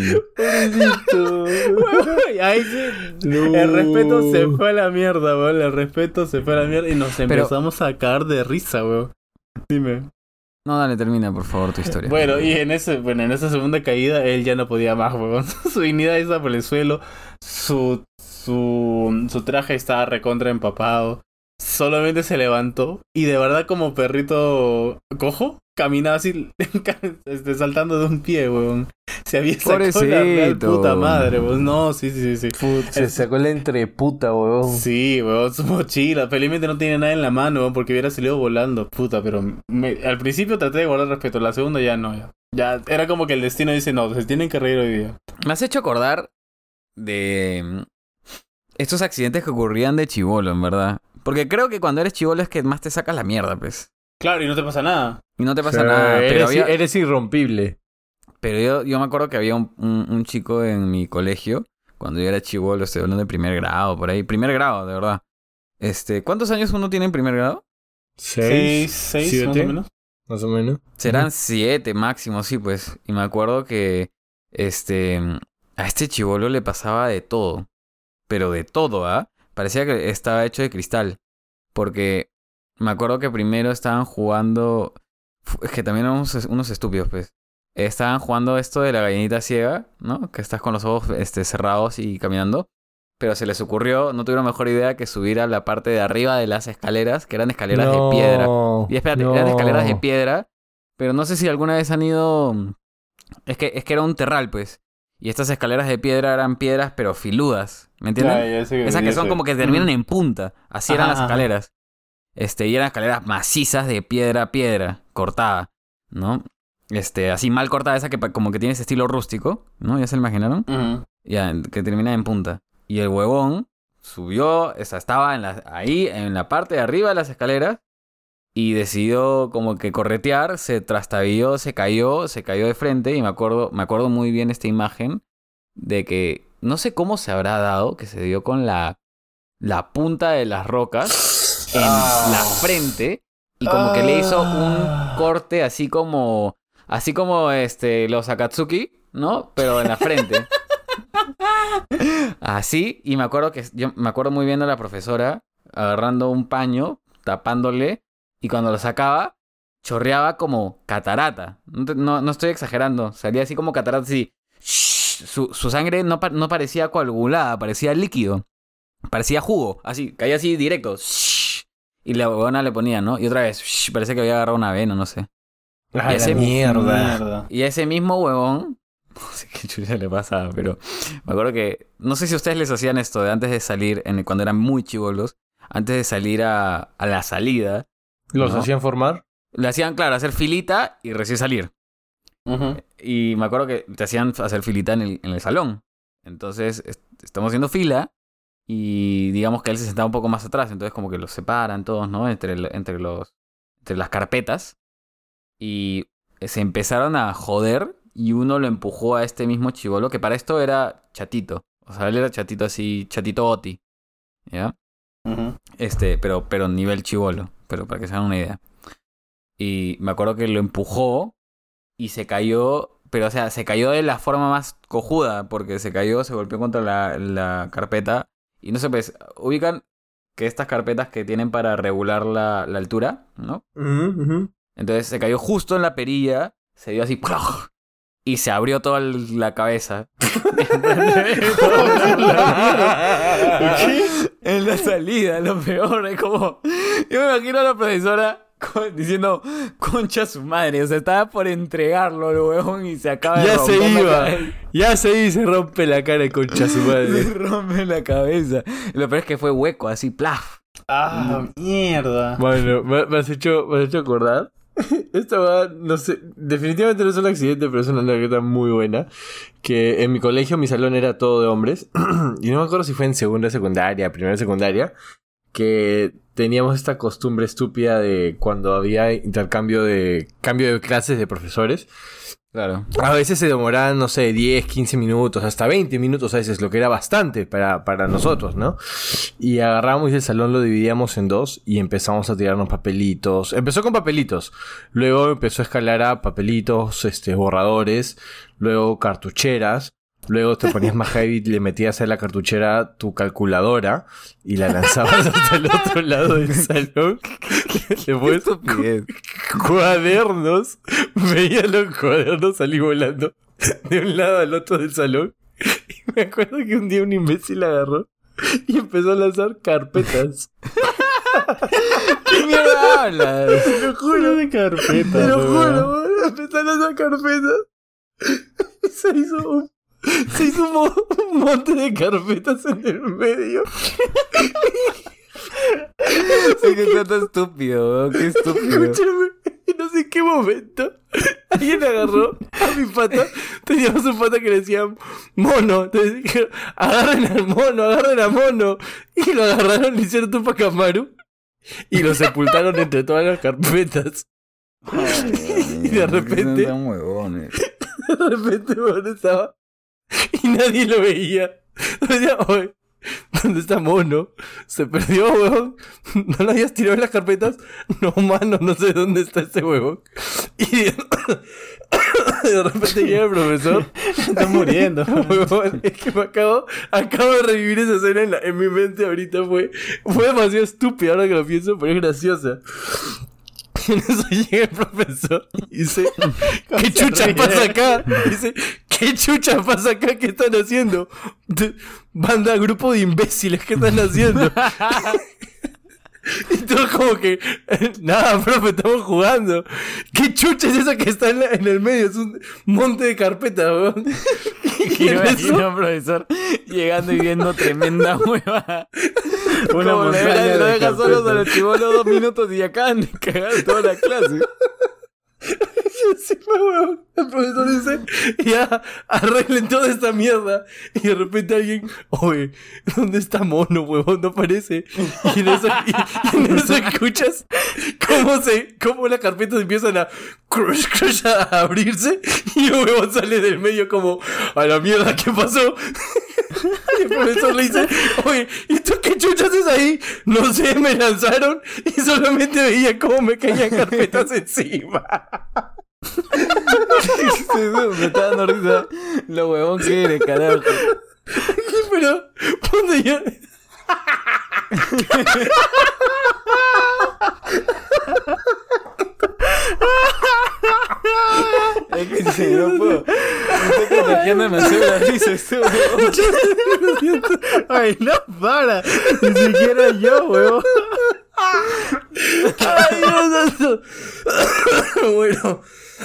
Y ahí sí, no. El respeto se fue a la mierda, weón. El respeto se fue a la mierda y nos Pero... empezamos a cagar de risa, weón. Dime. No, dale, termina, por favor, tu historia. Bueno, y en ese, bueno, en esa segunda caída él ya no podía más, weón. Su dignidad estaba por el suelo, su... Su, su traje estaba recontra empapado. Solamente se levantó y de verdad como perrito cojo caminaba así este, saltando de un pie, weón. Se había sacado la real puta madre, weón. No, sí, sí, sí. Put, se es... sacó la entreputa, weón. Sí, weón, su mochila. Felizmente no tenía nada en la mano, weón, porque hubiera salido volando, puta. Pero me... al principio traté de guardar respeto, la segunda ya no. Ya, ya era como que el destino dice, no, se tienen que reír hoy día. Me has hecho acordar de... estos accidentes que ocurrían de chibolo, en verdad. Porque creo que cuando eres chibolo es que más te sacas la mierda, pues. Claro, y no te pasa nada. Y no te pasa pero nada. Eres, pero había... eres irrompible. Pero yo, yo me acuerdo que había un, un, un chico en mi colegio, cuando yo era chibolo, estoy hablando de primer grado, por ahí. Primer grado, de verdad. Este, ¿cuántos años uno tiene en primer grado? Seis, seis, siete, más o menos. Más o menos. Serán uh-huh. siete máximo, sí, pues. Y me acuerdo que, este, a este chibolo le pasaba de todo. Pero de todo, ¿ah? ¿eh? Parecía que estaba hecho de cristal. Porque me acuerdo que primero estaban jugando... Es que también éramos unos estúpidos, pues. Estaban jugando esto de la gallinita ciega, ¿no? Que estás con los ojos este, cerrados y caminando. Pero se les ocurrió, no tuvieron mejor idea que subir a la parte de arriba de las escaleras, que eran escaleras no, de piedra. Y espérate, no. eran escaleras de piedra. Pero no sé si alguna vez han ido... Es que, es que era un terral, pues. Y estas escaleras de piedra eran piedras, pero filudas. ¿Me entienden? Ya, ya sé que, Esas que son sé. como que terminan en punta. Así eran ajá, las escaleras. Este, y eran escaleras macizas de piedra a piedra, cortada, ¿no? Este, así mal cortada, esa que como que tiene ese estilo rústico, ¿no? ¿Ya se lo imaginaron? Uh-huh. Ya, que termina en punta. Y el huevón subió, esa, estaba en la, ahí, en la parte de arriba de las escaleras, y decidió como que corretear, se trastabilló, se cayó, se cayó de frente, y me acuerdo, me acuerdo muy bien esta imagen de que no sé cómo se habrá dado, que se dio con la, la punta de las rocas en ah. la frente, y como ah. que le hizo un corte así como, así como este, los Akatsuki, ¿no? Pero en la frente. Así, y me acuerdo que, yo me acuerdo muy bien de la profesora agarrando un paño, tapándole, y cuando lo sacaba, chorreaba como catarata. No, no, no estoy exagerando. Salía así como catarata, así. Su, su sangre no, no parecía coagulada, parecía líquido. Parecía jugo, así. Caía así directo. Y la huevona le ponía, ¿no? Y otra vez, parecía que había agarrado una vena, no sé. Ay, y ese, mierda. Y ese mismo huevón, no sé qué chucha le pasaba, pero me acuerdo que... No sé si ustedes les hacían esto de antes de salir, en, cuando eran muy chibolos, antes de salir a, a la salida... ¿Los ¿no? hacían formar? Le hacían, claro, hacer filita y recién salir. Uh-huh. Y me acuerdo que te hacían hacer filita en el, en el salón. Entonces, est- estamos haciendo fila y digamos que él se sentaba un poco más atrás. Entonces como que los separan todos, ¿no? Entre, entre, los, entre las carpetas. Y se empezaron a joder y uno lo empujó a este mismo chibolo, que para esto era chatito. O sea, él era chatito así, chatito Oti. ¿Ya? Uh-huh. Este, pero, pero nivel chibolo. Pero para que se hagan una idea. Y me acuerdo que lo empujó y se cayó, pero o sea, se cayó de la forma más cojuda, porque se cayó, se golpeó contra la, la carpeta, y no sé, pues, ubican que estas carpetas que tienen para regular la, la altura, ¿no? Ujú, ujú. Entonces se cayó justo en la perilla, se dio así, ¡ploj! Y se abrió toda la cabeza. En la salida, lo peor, es como... Yo me imagino a la profesora con- diciendo, concha su madre, o sea, estaba por entregarlo el huevón y se acaba de Ya se romper la iba. cabeza. Ya se iba y se rompe la cara de concha su Se madre. rompe la cabeza. Lo peor es que fue hueco, así, plaf. Ah, mierda. Bueno, me, me has hecho, me has hecho acordar. Esto va, no sé, definitivamente no es un accidente, pero es una anécdota muy buena. Que en mi colegio, mi salón era todo de hombres. Y no me acuerdo si fue en segunda secundaria, primera secundaria. Que teníamos esta costumbre estúpida de cuando había intercambio de cambio de clases de profesores. Claro. A veces se demoraban, no sé, diez, quince minutos, hasta veinte minutos a veces, lo que era bastante para, para nosotros, ¿no? Y agarramos y el salón lo dividíamos en dos y empezamos a tirarnos papelitos. Empezó con papelitos, luego empezó a escalar a papelitos, este, borradores, luego cartucheras. Luego te ponías más heavy y le metías a la cartuchera tu calculadora y la lanzabas hasta el otro lado del salón. Después, Estupidez. cuadernos. Veía los cuadernos salir volando de un lado al otro del salón. Y me acuerdo que un día un imbécil agarró y empezó a lanzar carpetas. ¿Qué mierda hablas? Te lo juro. de carpeta. Te lo weón. juro, weón. Empezó a lanzar carpetas. Y se hizo un, se hizo un, mo- un monte de carpetas en el medio. Es que está tan estúpido, weón, qué estúpido. Escúchame, y no sé en qué momento alguien agarró a mi pata. Teníamos un pata que le decían mono. Entonces dijeron, agarren al mono, agarren al mono. Y lo agarraron, le hicieron Tupac Amaru y lo sepultaron entre todas las carpetas. Y de repente, Son tan huevones. de repente, weón, estaba y nadie lo veía. Decía, oye, ¿dónde está mono? Se perdió, weón. ¿No lo habías tirado en las carpetas? No, mano, no sé dónde está ese huevón. Y de repente llega el profesor. Está muriendo. Huevón, es que me acabo, acabo de revivir esa escena en, la- en mi mente ahorita. Fue, fue demasiado estúpida ahora que lo pienso, pero es graciosa. Y en eso llega el profesor y dice, ¿qué chucha pasa acá? Dice, ¿qué chucha pasa acá? ¿Qué están haciendo? De- Banda, grupo de imbéciles, ¿qué están haciendo? Y todo como que, nada, profe, estamos jugando. ¿Qué chucha es esa que está en, la- en el medio? Es un monte de carpetas, weón. Y Y en me imagino eso, a un profesor llegando y viendo tremenda hueva. Una Como le montaña deja- lo de deja solos a carpetas. los chibolos dos minutos y acaban de cagar toda la clase. encima, weón, el profesor dice, ya, arreglen toda esta mierda. Y de repente alguien, oye, ¿dónde está mono, huevón? No aparece. Y en eso, y, y en eso escuchas cómo se, cómo las carpetas empiezan a crush, crush, a abrirse. Y el huevón sale del medio como, a la mierda, ¿qué pasó? Y el profesor le dice, oye, ¿y tú qué chuchas haces ahí? No sé, me lanzaron y solamente veía cómo me caían carpetas encima. Me está dando risa lo huevón que eres, carajo. Pero, ponte ya. Es que sí, no puedo. Me estoy contagiando demasiado la risa este huevón. Ay, no para. Ni siquiera yo, weón. Ay, Dios santo. Bueno.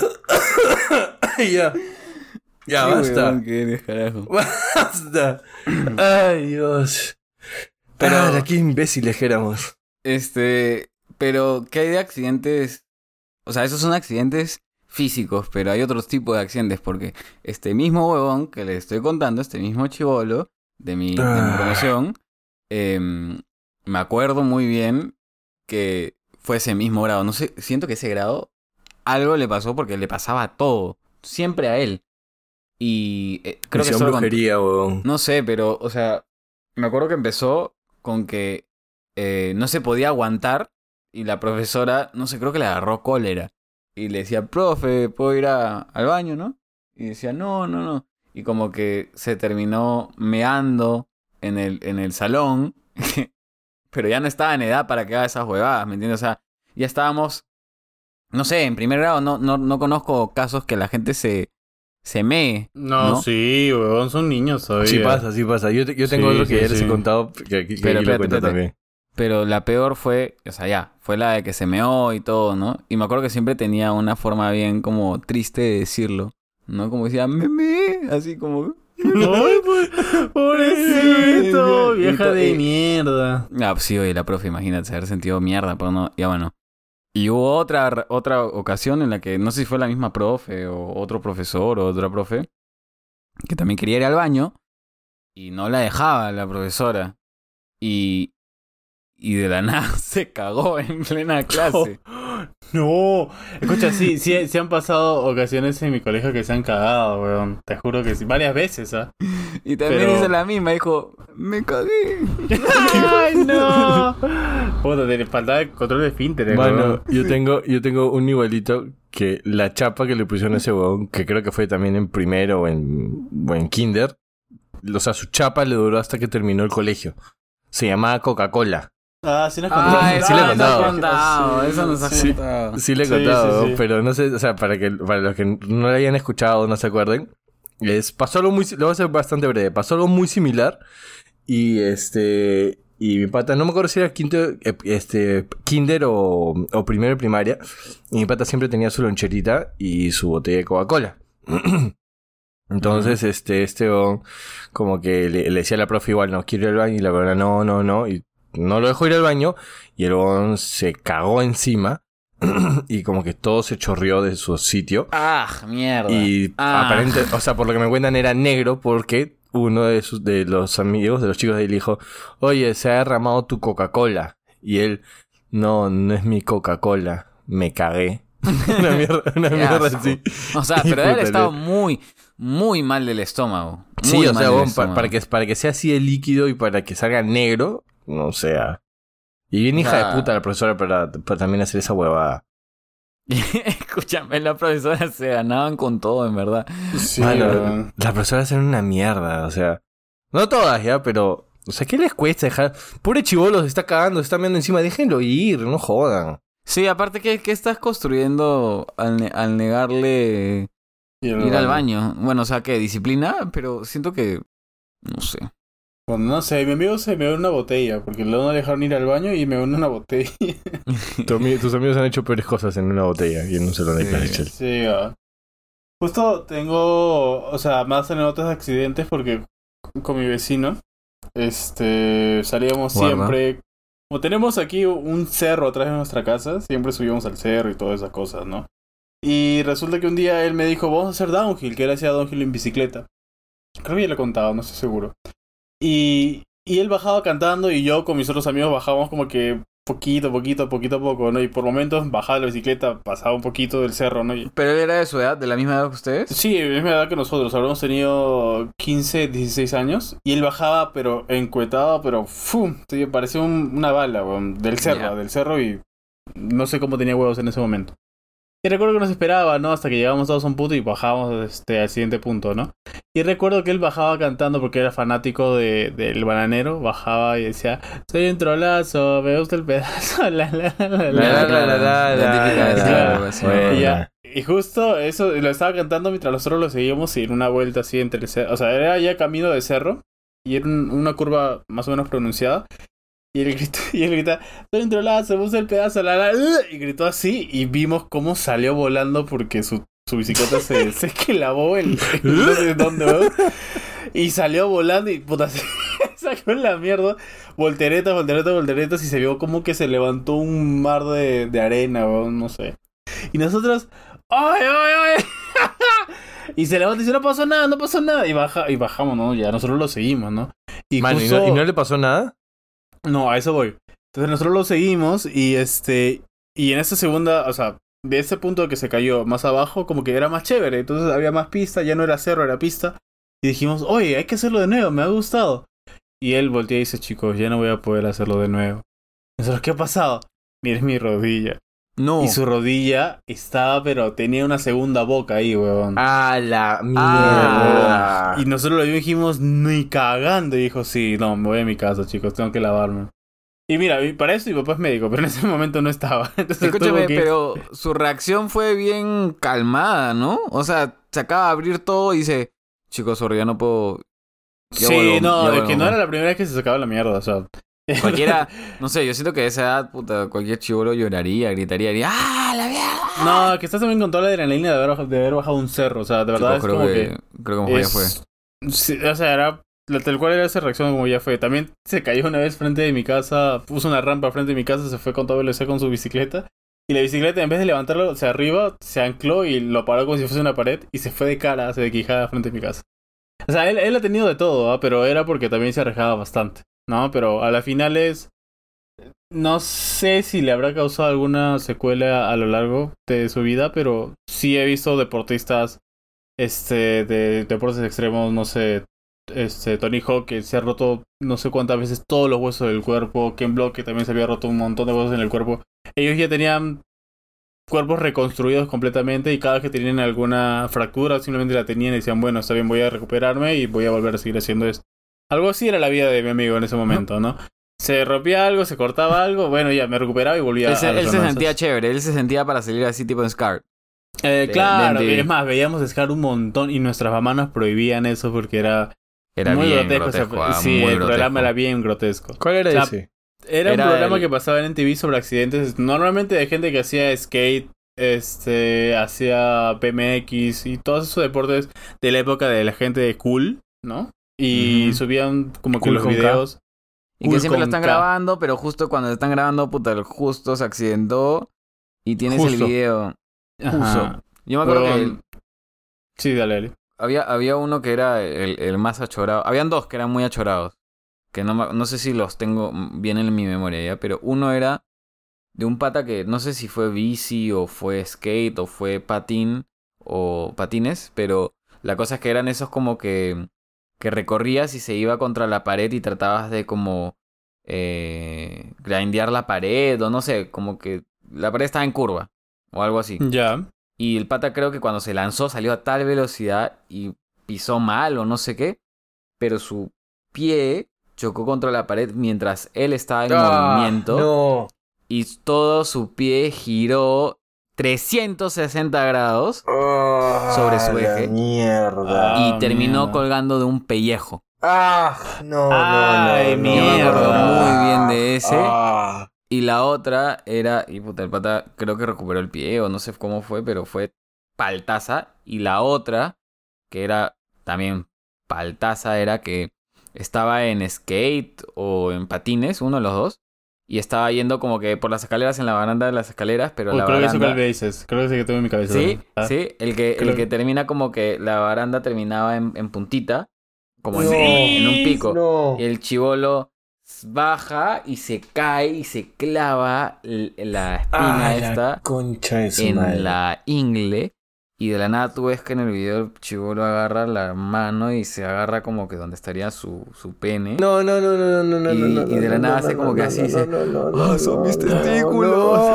Ya. Ya, Qué basta. huevón que eres, carajo. Basta. Ay, Dios. Pero- Pero, qué imbéciles que éramos. Este, pero ¿qué hay de accidentes? O sea, esos son accidentes físicos, pero hay otros tipos de accidentes porque este mismo huevón que le estoy contando, este mismo chibolo de mi, de mi Ah. promoción, em, me acuerdo muy bien que fue ese mismo grado. No sé, siento que ese grado algo le pasó porque le pasaba todo, siempre a él. Y eh, creo que Misión solo con- brujería, weón. no sé, pero, o sea, me acuerdo que empezó con que eh, no se podía aguantar y la profesora, no sé, creo que le agarró cólera. y le decía, profe, ¿puedo ir a, al baño, no? Y decía, no, no, no. Y como que se terminó meando en el, en el salón, pero ya no estaba en edad para que haga esas huevadas, ¿me entiendes? O sea, ya estábamos, no sé, en primer grado no, no, no conozco casos que la gente se, se mee. No, ¿no? sí, weón, son niños todavía. Sí pasa, sí pasa. Yo, te- yo tengo Sí, otro que sí, ya les sí. he contado, que, que, que Pero aquí lo espérate, cuento espérate. también. Pero la peor fue, o sea, ya, fue la de que se meó y todo, ¿no? Y me acuerdo que siempre tenía una forma bien como triste de decirlo, ¿no? Como decía, me meé, así como... Ay, pues, pobrecito, Sí, vieja de y- mierda. Ah, pues sí, oye, la profe, imagínate, haber sentido mierda, pero no, ya bueno. Y hubo otra, otra ocasión en la que, no sé si fue la misma profe o otro profesor o otra profe, que también quería ir al baño y no la dejaba la profesora. Y, y de la nada se cagó en plena clase. No, escucha, sí, sí, sí han pasado ocasiones en mi colegio que se han cagado, weón. Te juro que sí, varias veces, ¿ah? Y también Pero- hizo la misma, dijo, me cagué. ¡Ay, no! Puta, te faltaba el control de esfínteres, Bueno, weón. yo tengo, yo tengo un igualito que la chapa que le pusieron a ese huevón, que creo que fue también en primero o en, o en kinder, o sea, su chapa le duró hasta que terminó el colegio. Se llamaba Coca-Cola. Ah, sí nos Ah, contaste. sí le he eso nos contado. has contado, eso nos has Sí. contado. Sí le he Sí, contado, sí, sí. pero no sé, o sea, para que para los que no lo hayan escuchado o no se acuerden, es, pasó algo muy, lo voy a hacer bastante breve, pasó algo muy similar y este, y mi pata, no me acuerdo si era kinder, eh, este, kinder o, o primero de primaria, y mi pata siempre tenía su loncherita y su botella de Coca-Cola. Entonces, este, este huevón como que le, le decía a la profe igual, no, quiero ir al baño, y la verdad, no, no, no, y no lo dejó ir al baño, y el huevón se cagó encima, y como que todo se chorreó de su sitio, Ah, mierda. y Ah. aparente, o sea, por lo que me cuentan era negro, porque uno de sus, de los amigos, de los chicos de él dijo, oye, se ha derramado tu Coca-Cola, y él, no, no es mi Coca-Cola, me cagué. Una mierda, una Qué mierda asco. así. O sea, Y pero él puta, estaba le- muy, muy mal del estómago. Sí, Muy o mal sea, del bon, pa- estómago. para, que, para que sea así de líquido y para que salga negro, no sea. Y bien hija O sea- de puta la profesora para, para también hacer esa huevada. Escúchame, la profesora se ganaban con todo, en verdad. Sí, Mano, weón. las profesoras eran una mierda, o sea. No todas ya, pero. O sea, ¿qué les cuesta dejar? Pobre chibolo se está cagando, se está mirando encima, déjenlo ir, no jodan. Sí, aparte, ¿qué, qué estás construyendo al, ne- al negarle Y el ir al baño? Bueno, o sea, ¿qué? ¿Disciplina? Pero siento que... No sé. Bueno, no sé, mi amigo se me dio una botella, porque luego no dejaron ir al baño y me dio una botella. Tu ami- tus amigos han hecho peores cosas en una botella y en un salón de Sí. clases, Chel. Sí, ah. Justo tengo, o sea, más anécdotas de accidentes porque con mi vecino, este, salíamos Guarda. siempre, como tenemos aquí un cerro atrás de nuestra casa, siempre subíamos al cerro y todas esas cosas, ¿no? Y resulta que un día él me dijo, vamos a hacer downhill, que él hacía downhill en bicicleta. Creo que ya lo he contado, no estoy seguro. Y, y él bajaba cantando y yo con mis otros amigos bajábamos como que poquito, poquito, poquito a poco, ¿no? Y por momentos bajaba la bicicleta, pasaba un poquito del cerro, ¿no? Y, ¿Pero él era de su edad? ¿De la misma edad que ustedes? sí, es mi edad que nosotros, habremos tenido quince, dieciséis años. Y él bajaba, pero encuetado, pero ¡fum! Sí, parecía un- una bala, weón, del cerro, Ya. del cerro y no sé cómo tenía huevos en ese momento. Y recuerdo que nos esperaba, ¿no? Hasta que llegamos todos a un punto y bajábamos este, al siguiente punto, ¿no? Y recuerdo que él bajaba cantando porque era fanático de, del bananero. Bajaba y decía, soy un trolazo, me gusta el pedazo, la la la la la. La, la, la, la, la típica de la, la- sí. Bueno. Y, ya, y justo eso lo estaba cantando mientras nosotros lo seguíamos y en una vuelta así entre el cerro. O sea, era ya camino de cerro y era un- una curva más o menos pronunciada. Y él gritó, y él grita, soy un trolazo, me gusta el pedazo, la la la. Y gritó así y vimos cómo salió volando porque su, su bicicleta se, se clavó en, en no sé dónde, weón. Y salió volando y puta, se sacó en la mierda. Volteretas, volteretas, volteretas. Y se vio como que se levantó un mar de, de arena, weón, no sé. Y nosotros, ¡ay, ay, ay! Y se levanta y dice, no pasó nada, no pasó nada. Y baja, y bajamos, ¿no? Ya nosotros lo seguimos, ¿no? Y Mano, ¿y justo- no, ¿y no le pasó nada? no, a eso voy. Entonces nosotros lo seguimos y este y en esa segunda, o sea, de ese punto que se cayó más abajo, como que era más chévere. Entonces había más pista, ya no era cerro, era pista. Y dijimos, oye, hay que hacerlo de nuevo, me ha gustado. Y él voltea y dice, chicos, ya no voy a poder hacerlo de nuevo. Nosotros, ¿qué ha pasado? Mira, es mi rodilla. No. Y su rodilla estaba, pero tenía una segunda boca ahí, weón. ¡Ah, la Ah. mierda! Y nosotros lo vimos y dijimos, ni cagando. Y dijo, sí, no, me voy a mi casa, chicos, tengo que lavarme. Y mira, y para eso mi papá es médico, pero en ese momento no estaba. Entonces Escúchame, tuvo que- pero su reacción fue bien calmada, ¿no? O sea, se acaba de abrir todo y dice, chicos, sorry, ya no puedo... ya Sí, vuelvo, no, ya es vuelvo, que no ¿no? era la primera vez que se sacaba la mierda, o sea. Cualquiera, no sé, yo siento que a esa edad, puta, cualquier chibolo lloraría, gritaría, diría, ¡ah, la mierda! No, que estás también con toda la adrenalina de haber, bajado, de haber bajado un cerro, o sea, de verdad Chicos, es creo como que, que... creo que mejor ya es- fue. Sí, o sea, era... la- Tal cual era esa reacción como ya fue. También se cayó una vez frente de mi casa, puso una rampa frente de mi casa, se fue con todo velocidad con su bicicleta. Y la bicicleta, en vez de levantarlo hacia arriba, se ancló y lo paró como si fuese una pared y se fue de cara, se de quijada frente de mi casa. O sea, él, él ha tenido de todo, ¿ah? Pero era porque también se arriesgaba bastante, ¿no? Pero a la final es... No sé si le habrá causado alguna secuela a lo largo de su vida, pero sí he visto deportistas este de deportes extremos, no sé, este Tony Hawk que se ha roto no sé cuántas veces todos los huesos del cuerpo, Ken Block que también se había roto un montón de huesos en el cuerpo. Ellos ya tenían cuerpos reconstruidos completamente y cada vez que tenían alguna fractura simplemente la tenían y decían, bueno, está bien, voy a recuperarme y voy a volver a seguir haciendo esto. Algo así era la vida de mi amigo en ese momento, ¿no? Se rompía algo, se cortaba algo, bueno, ya me recuperaba y volvía Él se, a las él se andanzas. sentía chévere, él se sentía para salir así tipo en Scar. Eh, de- claro, de M T V. es más, veíamos Scar un montón y nuestras mamás nos prohibían eso porque era, Era muy bien grotesco. grotesco, o sea, ah, sí, muy el grotesco. programa era bien grotesco. ¿Cuál era O sea, ese? Era, Era un programa el- que pasaba en M T V sobre accidentes, normalmente de gente que hacía skate, este, hacía B M X y todos esos deportes de la época de la gente de cool, ¿no? Y Ujú. subían como que Cool los con K. videos. Y que Cool siempre lo con están K. grabando, pero justo cuando están grabando, puta, el justo se accidentó y tienes el Justo. video. Ajá. Justo. Yo me acuerdo que Huevón. Sí, dale, dale. había, había uno que era el, el más achorado. Habían dos que eran muy achorados. Que no, me- no sé si los tengo bien en mi memoria ya, pero uno era de un pata que no sé si fue bici o fue skate o fue patín o patines, pero la cosa es que eran esos como que, que recorrías y se iba contra la pared y tratabas de como eh, grindear la pared o no sé, como que la pared estaba en curva o algo así. Ya. Y el pata creo que cuando se lanzó salió a tal velocidad y pisó mal o no sé qué, pero su pie chocó contra la pared mientras él estaba en Ah, movimiento No. y todo su pie giró trescientos sesenta grados sobre su la eje. Mierda. Ah, y terminó mierda. colgando de un pellejo. Ah, no, Ay, no, no. Yo me acuerdo Mierda. muy bien de ese. Ah. Y la otra era, y puta, el pata creo que recuperó el pie o no sé cómo fue, pero fue paltaza. Y la otra, que era también paltaza, era que estaba en skate o en patines, uno de los dos. Y estaba yendo como que por las escaleras, en la baranda de las escaleras, pero Uy, la creo que eso baranda... que dices. Creo que ese que tengo en mi cabeza. Sí, Ah. sí, el que, Creo- el que termina como que la baranda terminaba en, en puntita, como en, No, en un pico. No. Y el chivolo baja y se cae y se clava l- la espina Ah, esta la concha de su en madre. la ingle. Y de la nada tú ves que en el video el chivolo agarra la mano y se agarra como que donde estaría su, su pene. No, no, no, no, no, no, Y- no, no, y de la no, nada no, hace no, como que no, así, no, dice, no, no, no, "Ah, no, son mis no, testículos". no.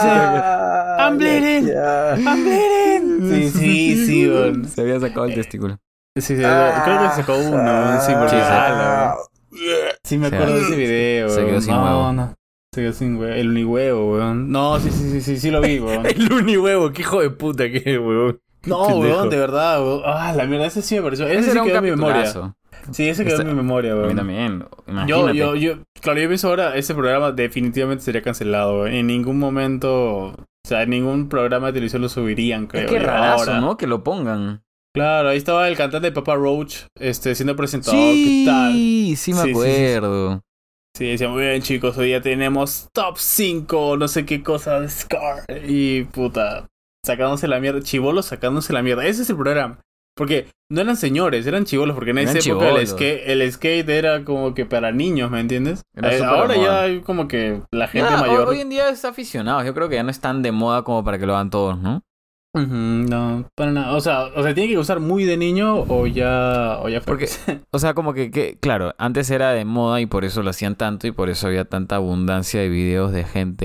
Ah, I'm bleeding. ya. I'm bleeding. Sí, sí, sí, weón. Se había sacado el testículo. Sí, sí, creo que sacó uno. Sí, porque Sí, ah, sí. la- sí me Se- acuerdo de ese video. se quedó weón. sin no, huevo. No, se quedó sin huevo. El unihuevo, weón. No, sí, sí, sí, sí, sí lo vi, weón. El unihuevo, qué hijo de puta que es, weón. No, Pendejo. weón, de verdad, weón. Ah, la mierda, ese sí me pareció. Ese, Ese sí era un quedó en mi memoria. capitulazo. Sí, ese quedó Este- en mi memoria, A mí weón. también. Yo, Imagínate. yo, yo, claro, yo pienso ahora, ese programa definitivamente sería cancelado. weón. En ningún momento, o sea, en ningún programa de televisión lo subirían, creo. Es que yo, rarazo, ahora. ¿no? Que lo pongan. Claro, ahí estaba el cantante de Papa Roach, este, siendo presentador. ¿Qué tal? Sí, sí me Sí, sí, sí, sí. acuerdo. Sí, decía, muy bien, chicos, hoy ya tenemos top cinco, no sé qué cosa de Scar. Y puta, sacándose la mierda, chibolos sacándose la mierda. Ese es el programa. Porque no eran señores, eran chibolos, porque en Eran esa época el chibolos. skate, el skate era como que para niños, ¿me entiendes? Era Eh, súper ahora de moda. ya hay como que la gente Ya, hoy- mayor. Hoy, en día es aficionado. Yo creo que ya no es tan de moda como para que lo hagan todos, ¿no? Ujú, no, para nada. O sea, o sea, tiene que usar muy de niño o ya, o ya fue. Porque, o sea, como que, que, claro, antes era de moda y por eso lo hacían tanto y por eso había tanta abundancia de videos de gente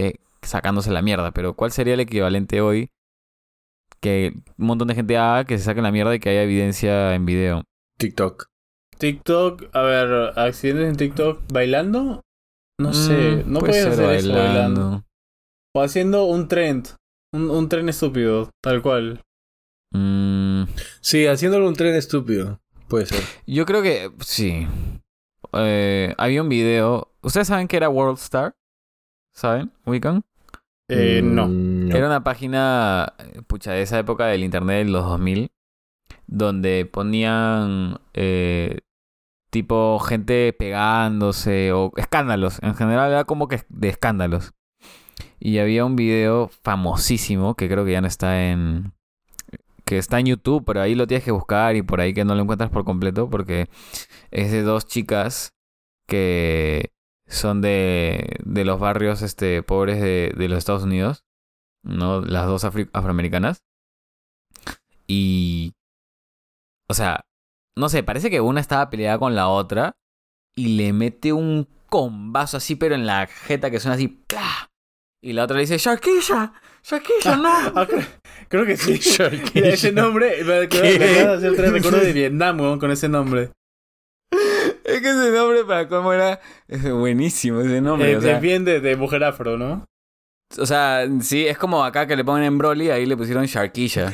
sacándose la mierda. Pero ¿cuál sería el equivalente hoy que un montón de gente haga, que se saque la mierda y que haya evidencia en video? TikTok. TikTok, a ver, accidentes en TikTok bailando. No sé, Mm, no puede puedes ser hacer eso bailando. bailando. O haciendo un trend. Un, un tren estúpido, tal cual. Mm, Sí, haciéndolo un tren estúpido. Puede ser. yo creo que sí. Eh, había un video. ¿Ustedes saben qué era World Star? ¿Saben? ¿Ubican? Eh, no. Mm, Era una página, eh, pucha, de esa época del internet, de los dos mil, donde ponían eh, tipo gente pegándose o escándalos. En general era como que de escándalos. Y había un video famosísimo que creo que ya no está en... que está en YouTube, pero ahí lo tienes que buscar y por ahí que no lo encuentras por completo porque es de dos chicas que son de, de los barrios este, pobres de, de los Estados Unidos, ¿no? Las dos afri- afroamericanas. Y... o sea, no sé, parece que una estaba peleada con la otra y le mete un combazo así, pero en la jeta que suena así, ¡plá! Y la otra le dice, ¡Sharkisha! ¡Sharkisha, no! Ah, creo, creo que sí. Sharkisha. Ese nombre, me ¿Qué? acabo de hacer tres recuerdos de Vietnam, weón, con ese nombre. Es que ese nombre para cómo era... es buenísimo ese nombre. Eh, o, sea, es bien de, de mujer afro, ¿no? o sea, sí, es como acá que le ponen en Broly, ahí le pusieron Sharkisha.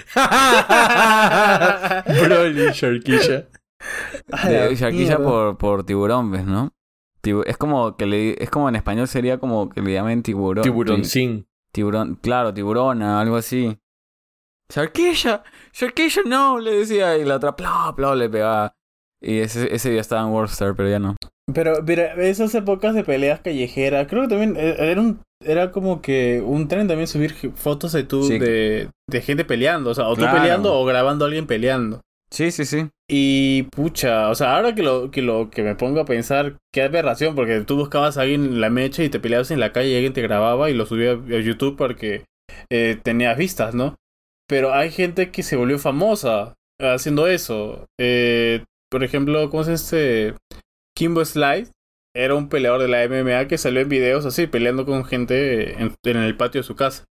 Broly, Sharkisha. De- Sharkisha mierda. por, por tiburón, ¿ves, no? Tibu- es como que le... es como en español sería como que le llamen tiburón. Tiburón ti- sin. Tiburón, claro, tiburona, algo así. Sharkisha, Sharkisha, no, le decía. Y la otra, plá, plá, le pegaba. Y ese, ese día estaba en Worldstar, pero ya no. Pero, mira, esas épocas de peleas callejeras, creo que también eh, era un era como que un tren también subir g- fotos de tú Sí. de, de gente peleando, o sea, o Claro. tú peleando o grabando a alguien peleando. Sí, sí, sí. Y pucha, o sea, ahora que lo que lo que me pongo a pensar, qué aberración, porque tú buscabas a alguien en la mecha y te peleabas en la calle y alguien te grababa y lo subía a YouTube porque eh, tenías vistas, ¿no? Pero hay gente que se volvió famosa haciendo eso. Eh, por ejemplo, ¿cómo es este? Kimbo Slice era un peleador de la M M A que salió en videos así, peleando con gente en, en el patio de su casa.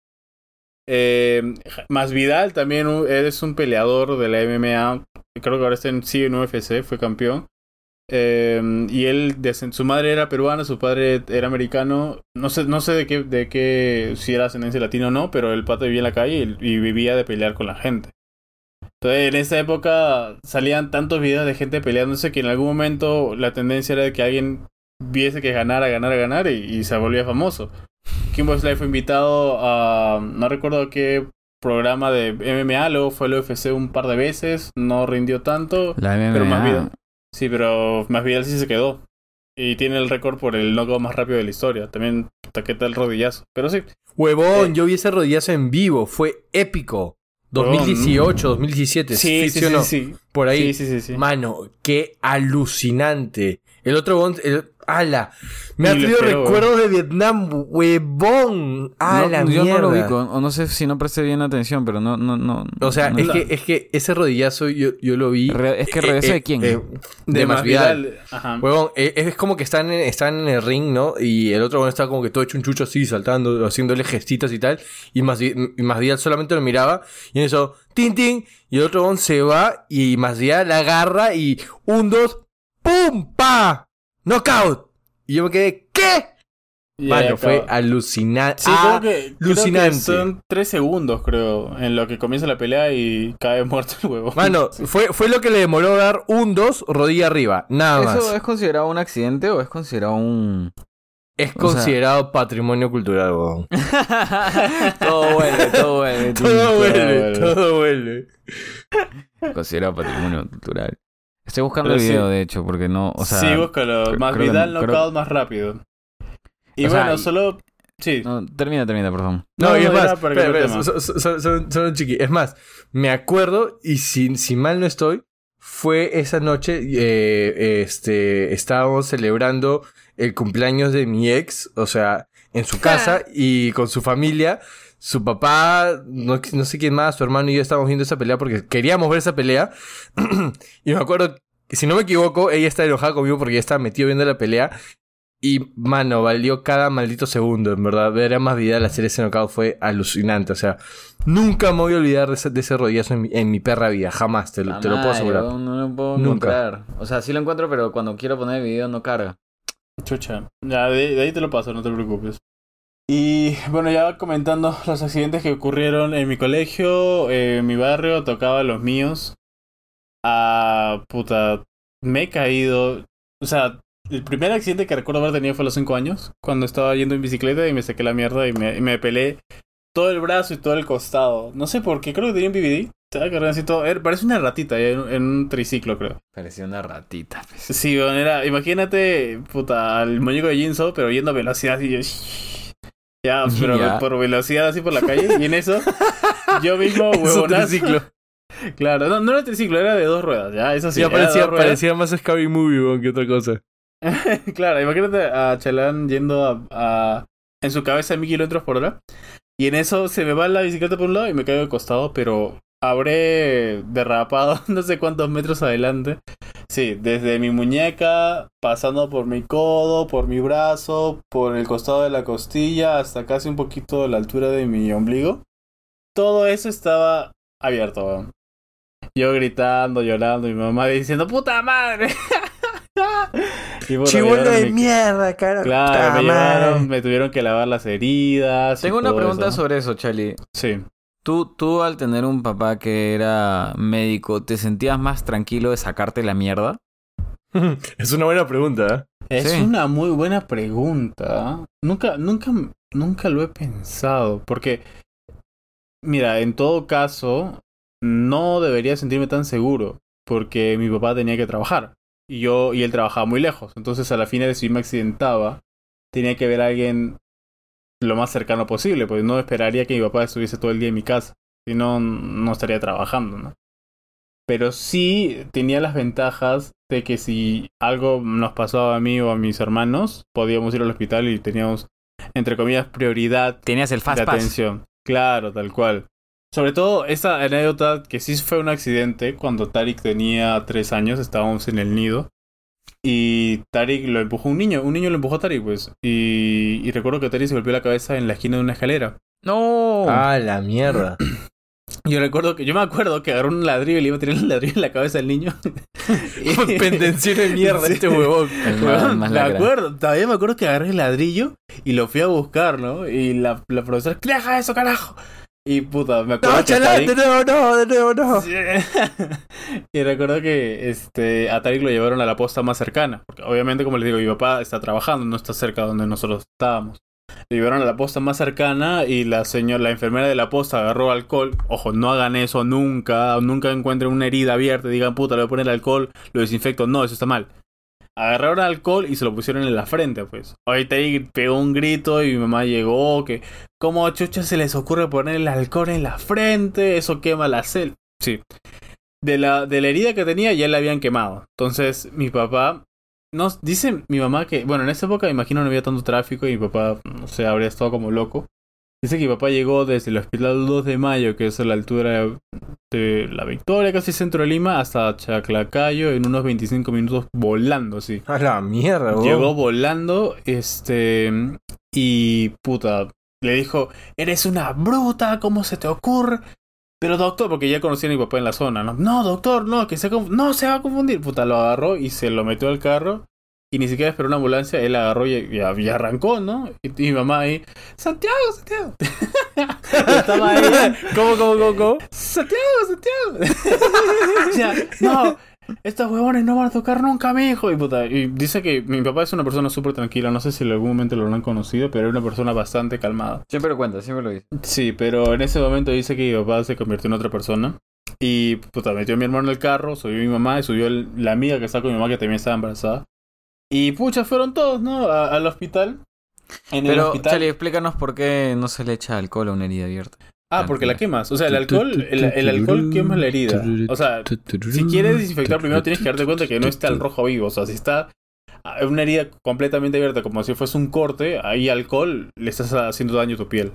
Eh, Masvidal también uh, es un peleador de la M M A. Creo que ahora está en, sí, en U F C, fue campeón. Eh, y él, de, su madre era peruana, su padre era americano. No sé, no sé de qué, de qué, si era ascendencia latina o no, pero el pato vivía en la calle y, y vivía de pelear con la gente. Entonces, en esa época salían tantos videos de gente peleándose que en algún momento la tendencia era de que alguien viese que ganara, ganara, ganar y, y se volvía famoso. Kimbo Slice fue invitado a, no recuerdo qué programa de M M A, luego fue al U F C un par de veces, no rindió tanto, La M M A. pero más bien, sí, pero Masvidal sí se quedó. Y tiene el récord por el knockout más rápido de la historia. También taqueta el rodillazo. Pero sí. Huevón, Eh. yo vi ese rodillazo en vivo. Fue épico. dos mil dieciocho, dos mil diecisiete. Sí, sí, o sí, no? sí. Por ahí. Sí, sí, sí, sí. Mano, qué alucinante. El otro bon, el, ala, me ha Ni lo traído espero, recuerdos de Vietnam, huevón. A No, la yo mierda. no lo ubico, o no sé si no presté bien atención, pero no, no, no. O sea, no- es que, es que ese rodillazo yo, yo lo vi. Re- es que regreso de quién? de De Masvidal. Masvidal. Ajá. Huevón, eh, es como que están en, están en el ring, ¿no? Y el otro huevón está como que todo hecho un chucho así, saltando, haciéndole gestitas y tal. Y Masvidal, y Masvidal solamente lo miraba. Y en eso, tin, tin. Y el otro huevón se va y Masvidal la agarra y un, dos, ¡pum! ¡Pa! ¡Knockout! Y yo me quedé, ¿qué? Y ahí Mano, fue acaba. alucinante. Sí, creo que, alucinante. creo que son tres segundos, creo, en lo que comienza la pelea y cae muerto el huevo. Mano, fue, fue lo que le demoró dar un, dos, rodilla arriba. Nada más. ¿Eso es considerado un accidente o es considerado un...? Es o sea- considerado patrimonio cultural, huevón. todo vuelve, todo vuelve. tío. Todo vuelve, vuelve. todo vuelve. Considerado patrimonio cultural. Estoy buscando Pero el video, sí. de hecho, porque no, o sea... sí, búscalo. creo- Más creo que- Vidal creo- knockout más rápido. Y O sea, bueno, y- solo... Sí. No, termina, termina, por favor. No, No, y es no, más, era para espera, cambiar espera, tema. son, son- son- son un chiqui. Es más, me acuerdo, y si, si mal no estoy, fue esa noche, eh, este, estábamos celebrando el cumpleaños de mi ex, o sea, en su casa y con su familia. Su papá, no, no sé quién más, su hermano y yo estábamos viendo esa pelea porque queríamos ver esa pelea. Y me acuerdo, que, si no me equivoco, ella está enojada conmigo porque ella estaba metido viendo la pelea. Y, mano, valió cada maldito segundo, en verdad. Ver a Masvidal hacer ese knockout fue alucinante. O sea, nunca me voy a olvidar de ese, de ese rodillazo en mi, en mi perra vida. Jamás, te, lo- te lo puedo asegurar. No, no lo puedo Nunca. encontrar. O sea, sí lo encuentro, pero cuando quiero poner el video no carga. Chucha. Ya, de, de ahí te lo paso, no te preocupes. Y bueno, ya comentando los accidentes que ocurrieron en mi colegio, eh, en mi barrio, tocaba los míos. Ah, puta, me he caído. O sea, el primer accidente que recuerdo haber tenido fue a los cinco años, cuando estaba yendo en bicicleta y me saqué la mierda y me, y me pelé todo el brazo y todo el costado. No sé por qué, creo que tenía un B V D. Estaba cargando así todo. Era- parece una ratita eh, en, en un triciclo, creo. Parecía una ratita. Pues. Sí, bueno, era, imagínate, puta, al muñeco de Jinso, pero yendo a velocidad y yo, ya, pero Ya. por velocidad así por la calle, y en eso, yo mismo, Es un huevonazo. triciclo. Claro, no, no era triciclo, era de dos ruedas, ya, eso sí. Ya era de parecía, dos ruedas. parecía más Scary Movie, weón, que otra cosa. Claro, imagínate a Chalán yendo a, a- en su cabeza a mil kilómetros por hora, y en eso se me va la bicicleta por un lado y me caigo de costado, pero habré derrapado no sé cuántos metros adelante. Sí, desde mi muñeca, pasando por mi codo, por mi brazo, por el costado de la costilla, hasta casi un poquito a la altura de mi ombligo. Todo eso estaba abierto, weón. Yo gritando, llorando, y mi mamá diciendo, ¡puta madre! Y puta, me Chibolo llevaron de mi- mierda, cara. Claro, Puta me madre. llevaron, me tuvieron que lavar las heridas. y Tengo una todo pregunta eso. sobre eso, Charlie. Sí. ¿Tú, tú al tener un papá que era médico, ¿te sentías más tranquilo de sacarte la mierda? Es una buena pregunta, ¿eh? Es Sí. una muy buena pregunta. Nunca, nunca, nunca lo he pensado. Porque, mira, en todo caso, no debería sentirme tan seguro. Porque mi papá tenía que trabajar. Y yo, y él trabajaba muy lejos. Entonces, a la fin de si me accidentaba, tenía que ver a alguien lo más cercano posible. Porque no esperaría que mi papá estuviese todo el día en mi casa. Si no, no estaría trabajando, ¿no? Pero sí tenía las ventajas de que si algo nos pasaba a mí o a mis hermanos, podíamos ir al hospital y teníamos, entre comillas, prioridad Tenías el de fast pass. atención. Claro, tal cual. Sobre todo esa anécdota que sí fue un accidente cuando Tarik tenía tres años, estábamos en el nido. Y Tarik lo empujó un niño, un niño lo empujó a Tarik, pues. Y, y recuerdo que Tarik se golpeó la cabeza en la esquina de una escalera. ¡No! Ah, la mierda. Yo recuerdo que, yo me acuerdo que agarró un ladrillo y le iba a tirar el ladrillo en la cabeza al niño. Y- Pendención de mierda Sí. este huevón. El más- Weón, más me lacra. acuerdo, todavía me acuerdo que agarré el ladrillo y lo fui a buscar, ¿no? Y la, la profesora, ¡deja eso, carajo! Y puta, me acuerdo No, que chalán, Tarik- de nuevo no, de nuevo no. Sí. Y recuerdo que este, a Tarik lo llevaron a la posta más cercana. Porque obviamente, como les digo, mi papá está trabajando, no está cerca donde nosotros estábamos. Le llevaron a la posta más cercana y la señora, la enfermera de la posta agarró alcohol. Ojo, no hagan eso nunca. Nunca encuentren una herida abierta y digan, puta, le voy a poner alcohol, lo desinfecto. No, eso está mal. Agarraron alcohol y se lo pusieron en la frente, pues. Ahorita ahí pegó un grito y mi mamá llegó, que ¿cómo chucha se les ocurre poner el alcohol en la frente? Eso quema la cel. Sí. De la, de la herida que tenía ya la habían quemado. Entonces mi papá, nos dice mi mamá que, bueno, en esa época me imagino no había tanto tráfico y mi papá, no sé, habría estado como loco. Dice que mi papá llegó desde el hospital dos de mayo, que es a la altura de La Victoria, casi centro de Lima, hasta Chaclacayo en unos veinticinco minutos volando, así. A la mierda, huevón. Llegó volando, este, y puta, le dijo, eres una bruta, ¿cómo se te ocurre? Pero doctor, porque ya conocía a mi papá en la zona, ¿no? No, doctor, no, que se conf- no se va a confundir. Puta, lo agarró y se lo metió al carro. Y ni siquiera esperó una ambulancia, él agarró y, y- y arrancó, ¿no? Y, y mi mamá ahí, Santiago, Santiago. Estaba ahí, ¿Cómo, cómo, cómo, cómo? Santiago, Santiago. O sea, no, estos huevones no van a tocar nunca a mi hijo. Y puta, y dice que mi papá es una persona súper tranquila. No sé si en algún momento lo habrán conocido, pero era una persona bastante calmada. Siempre lo cuenta, siempre lo dice. Sí, pero en ese momento dice que mi papá se convirtió en otra persona. Y puta, metió a mi hermano en el carro, subió mi mamá y subió el- la amiga que está con mi mamá que también estaba embarazada. Y pucha, fueron todos, ¿no? A- al hospital. En el Pero, hospital. Charlie, explícanos por qué no se le echa alcohol a una herida abierta. Ah, porque la quemas. O sea, el alcohol, el, el alcohol quema la herida. O sea, si quieres desinfectar primero tienes que darte cuenta que no está el rojo vivo. O sea, si está una herida completamente abierta como si fuese un corte, ahí alcohol le estás haciendo daño a tu piel.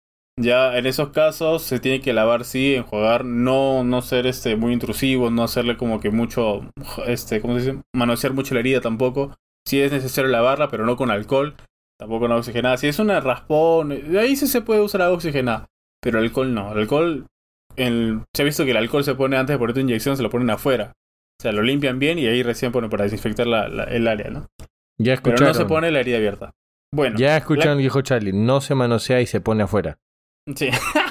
Ya en esos casos se tiene que lavar, sí, enjuagar, no, no ser este muy intrusivo, no hacerle como que mucho, este, ¿cómo se dice? Manosear mucho la herida tampoco. Si es necesario lavarla, pero no con alcohol. Tampoco no oxigenada. Si es una raspón, ahí sí se puede usar agua oxigenada. Pero alcohol no. El alcohol, el, se ha visto que el alcohol se pone antes de poner tu inyección, se lo ponen afuera. O sea, lo limpian bien y ahí recién ponen para desinfectar la, la, el área, ¿no? Ya escucharon. Pero no se pone la herida abierta. Bueno. Ya escucharon, la... dijo Charlie. No se manosea y se pone afuera. Sí.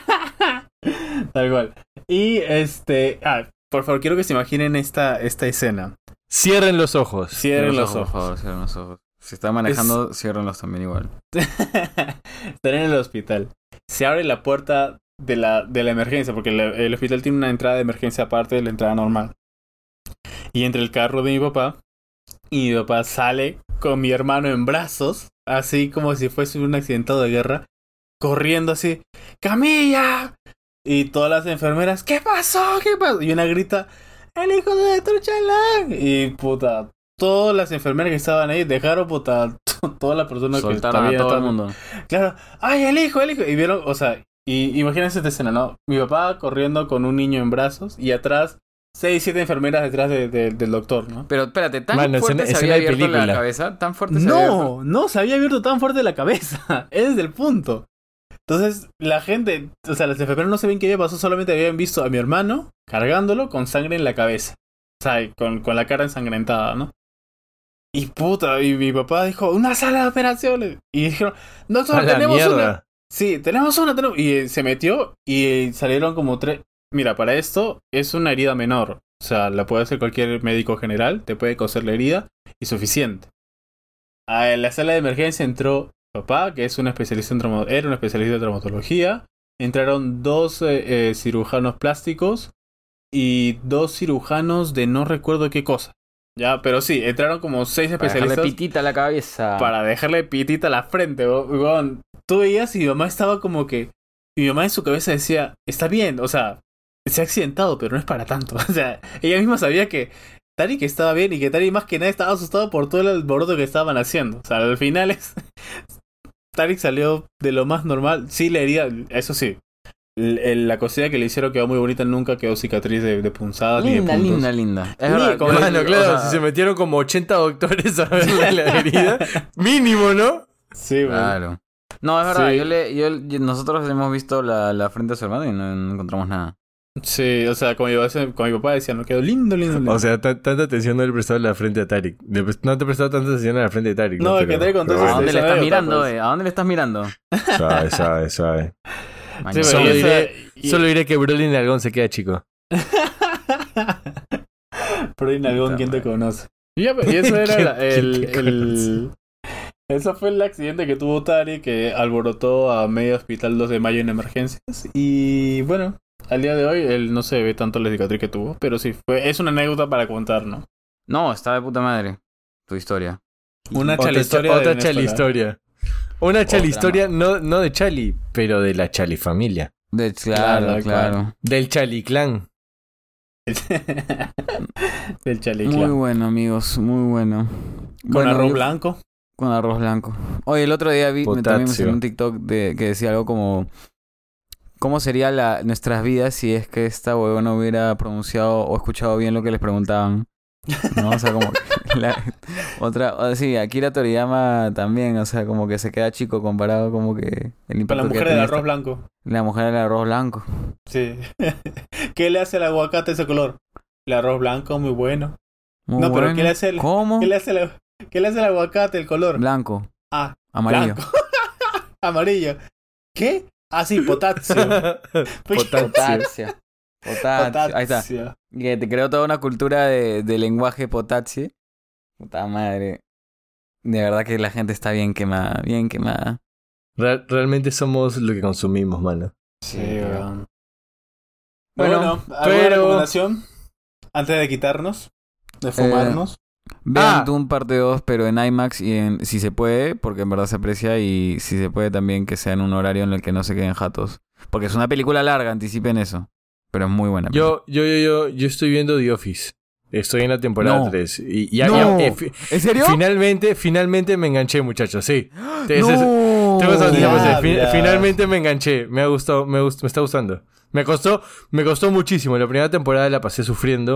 Tal cual. Y este... Ah, por favor, quiero que se imaginen esta, esta escena. Cierren los ojos. Cierren los ojos. Por favor, cierren los ojos. Si está manejando, es... ciérrenlos también igual. Están en el hospital. Se abre la puerta de la, de la emergencia, porque el, el hospital tiene una entrada de emergencia aparte de la entrada normal. Y entra el carro de mi papá. Y mi papá sale con mi hermano en brazos, así como si fuese un accidentado de guerra, corriendo así, ¡Camilla! Y todas las enfermeras, ¿qué pasó? ¿Qué pasó? Y una grita, ¡el hijo de doctor Chalán! Y puta, todas las enfermeras que estaban ahí dejaron, puta, todas las personas que soltaron estaban a todo el mundo. Claro, ¡ay, el hijo, el hijo! Y vieron, o sea, y imagínense esta escena, ¿no? Mi papá corriendo con un niño en brazos y atrás seis, siete enfermeras detrás de, de, del doctor, ¿no? Pero espérate, ¿tan Mano, fuerte escena- se escena había de abierto la película. cabeza? ¿Tan fuerte se había abierto? No, no se había abierto tan fuerte la cabeza. Ese es el punto. Entonces, la gente, o sea, las enfermeras no sabían qué había pasado, solamente habían visto a mi hermano cargándolo con sangre en la cabeza. O sea, con, con la cara ensangrentada, ¿no? Y puta, y mi papá dijo, una sala de operaciones. Y dijeron, A doctor, la tenemos mierda. una. Sí, tenemos una, tenemos. Y eh, se metió y salieron como tres. Mira, para esto es una herida menor. O sea, la puede hacer cualquier médico general, te puede coser la herida y suficiente. A la sala de emergencia entró papá, que es un especialista en trauma- era un especialista en traumatología. Entraron dos eh, eh, cirujanos plásticos y dos cirujanos de no recuerdo qué cosa. Ya, pero sí, entraron como seis Para dejarle especialistas pitita a la cabeza. para dejarle pitita a la frente. Bo- weón. Tú veías y mi mamá estaba como que... Y mi mamá en su cabeza decía, está bien, o sea, se ha accidentado, pero no es para tanto. O sea, ella misma sabía que Tarik estaba bien y que Tarik más que nada estaba asustado por todo el alboroto que estaban haciendo. O sea, al final es... Tarik salió de lo más normal. Sí, le hería, eso sí. El- el- la cosilla que le hicieron quedó muy bonita, nunca quedó cicatriz de, de punzadas ni de Linda, puntos. linda, linda. Es Ni verdad, como- yo- Mano, o claro, sea, si se metieron como ochenta doctores a verle la herida, mínimo, ¿no? Sí, weón. Claro. No, es verdad, Sí. yo le, yo, yo- nosotros hemos visto la, la frente de su hermano y no, no encontramos nada. Sí, o sea, como mi, papá- como mi papá decía, no quedó lindo, lindo, lindo. O sea, ta- tanta atención no le prestaba a la frente a Tarik. Le pre- no te prestaba tanta atención a la frente de Tarik. No, Pero- que Tarik contó pero esa- ¿A dónde esa le estás anécdota, mirando, pues. eh? ¿A dónde le estás mirando? Suave, suave, suave. Sí, Mañana. pero Solo y esa- diré- y- Solo diré que Broly Nalgón se queda chico. Pero hay algún Puta quien te madre. conoce. Y, ya, y eso era ¿Quién- la- el, quién te el... Eso fue el accidente que tuvo Tari, que alborotó a medio hospital dos de mayo en emergencias. Y bueno, al día de hoy él no se ve tanto la cicatriz que tuvo, pero sí, fue, es una anécdota para contar, ¿no? No, está de puta madre tu historia. Una Otra, chale historia. otra de chali Venezuela. historia. Una chali Otra historia, no, no de Chali, pero de la Chali familia. De, claro, Claro, claro. Del Chali clan. Del chale, Muy claro. bueno, amigos, muy bueno. Con Bueno, arroz yo- blanco. Con arroz blanco. Oye, el otro día vi, me- también me Potasio. salió un TikTok de, que decía algo como... ¿Cómo sería la, nuestras vidas si es que esta huevona hubiera pronunciado o escuchado bien lo que les preguntaban? ¿No? O sea, como... que la- otra... O sí, Akira Toriyama también, o sea, como que se queda chico comparado como que... El Con impacto la que mujer del tenía arroz esta- blanco. La mujer del arroz blanco. Sí. ¿Qué le hace el aguacate ese color? El arroz blanco, muy bueno. Muy No, pero bueno. ¿qué le hace el- ¿Cómo? ¿Qué le hace el, qué le hace el aguacate, el color? Blanco. Ah, Amarillo. blanco. Amarillo. ¿Qué? Ah, sí, potasio. Potasio. Potasio. Potasio. Ahí está. Potasio. Y que te creó toda una cultura de, de lenguaje potasio. Puta madre. De verdad que la gente está bien quemada, bien quemada. Real- realmente somos lo que consumimos, mano. Sí, tío. weón. Bueno, Bueno, ¿alguna pero- recomendación? Antes de quitarnos, de fumarnos. Vean Ah. Doom parte dos, pero en IMAX y en, si se puede, porque en verdad se aprecia, y si se puede también que sea en un horario en el que no se queden jatos. Porque es una película larga, anticipen eso. Pero es muy buena. Yo, yo, yo, yo, yo estoy viendo The Office. Estoy en la temporada No. tres. Y ya, No. ya- eh, fi- ¿En serio? finalmente, finalmente me enganché, muchachos. Sí. Te- ¡No! ese- tengo esa noticia para ustedes. Fin- Diablas. finalmente me enganché. Me ha gustado, me, gust- me está gustando. Me costó, me costó muchísimo. La primera temporada la pasé sufriendo.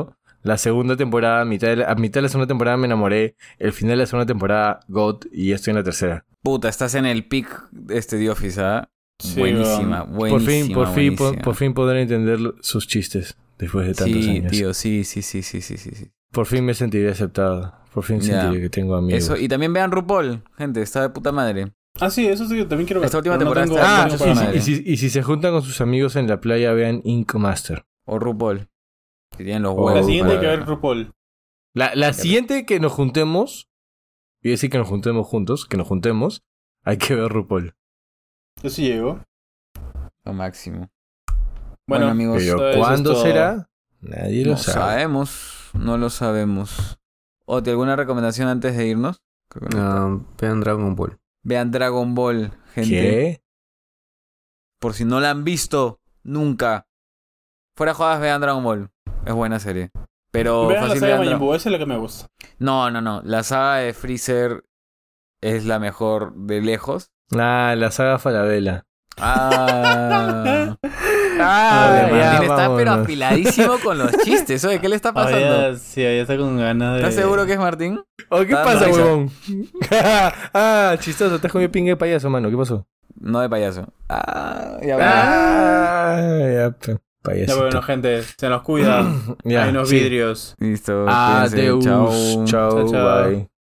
La segunda temporada, a mitad de la, a mitad de la segunda temporada me enamoré. El final de la segunda temporada, God, y ya estoy en la tercera. Puta, estás en el pick de este The Office, ¿ah? Sí, buenísima, weón. buenísima. Por fin, por fin, por, buenísima. por fin poder entender sus chistes después de tantos Sí, años. tío, sí, sí, sí, sí, sí, sí, sí. Por fin me sentiré aceptado. Por fin Ya. sentiré que tengo amigos. Eso, y también vean RuPaul, gente, está de puta madre. Ah, sí, eso sí, también quiero ver. Esta última pero no temporada tengo- está- Ah, no tengo y para si, madre. y, si, y si se juntan con sus amigos en la playa, vean Ink Master. O RuPaul. Si tienen los O- huevos. La siguiente hay para que ver verla. RuPaul. La, la siguiente que nos juntemos, y decir que nos juntemos juntos, que nos juntemos, hay que ver RuPaul. Yo sí llego. Lo máximo. Bueno, Bueno, amigos, eso Pero es ¿cuándo todo. será? Nadie lo No sabe. sabemos. No lo sabemos. Oti, ¿alguna recomendación antes de irnos? Creo que no. Ah, vean Dragon Ball. Vean Dragon Ball, gente. ¿Qué? Por si no la han visto nunca. Fuera de jodas, vean Dragon Ball. Es buena serie. Pero Vean la fácil saga vean Majin Dra- Buu, esa es la que me gusta. No, no, no. La saga de Freezer es la mejor de lejos. Ah, la saga Falabella. Ah. Ah, Martín ya, está pero vámonos. afiladísimo con los chistes. Oye, ¿qué le está pasando? Ah, ya, sí, ahí está con ganas de... ¿Estás seguro que es Martín? Oh, ¿qué Está pasa, dando risa. huevón? ah, chistoso, te has comido pinga de payaso, mano. ¿Qué pasó? No de payaso. Ah, ya va. Ah, ya, pe- Ya payasito. bueno, gente, se nos cuida. Ya, Hay unos sí. vidrios. Listo. cuídense. Adeus. Chao. Chao, Chao, chao. bye.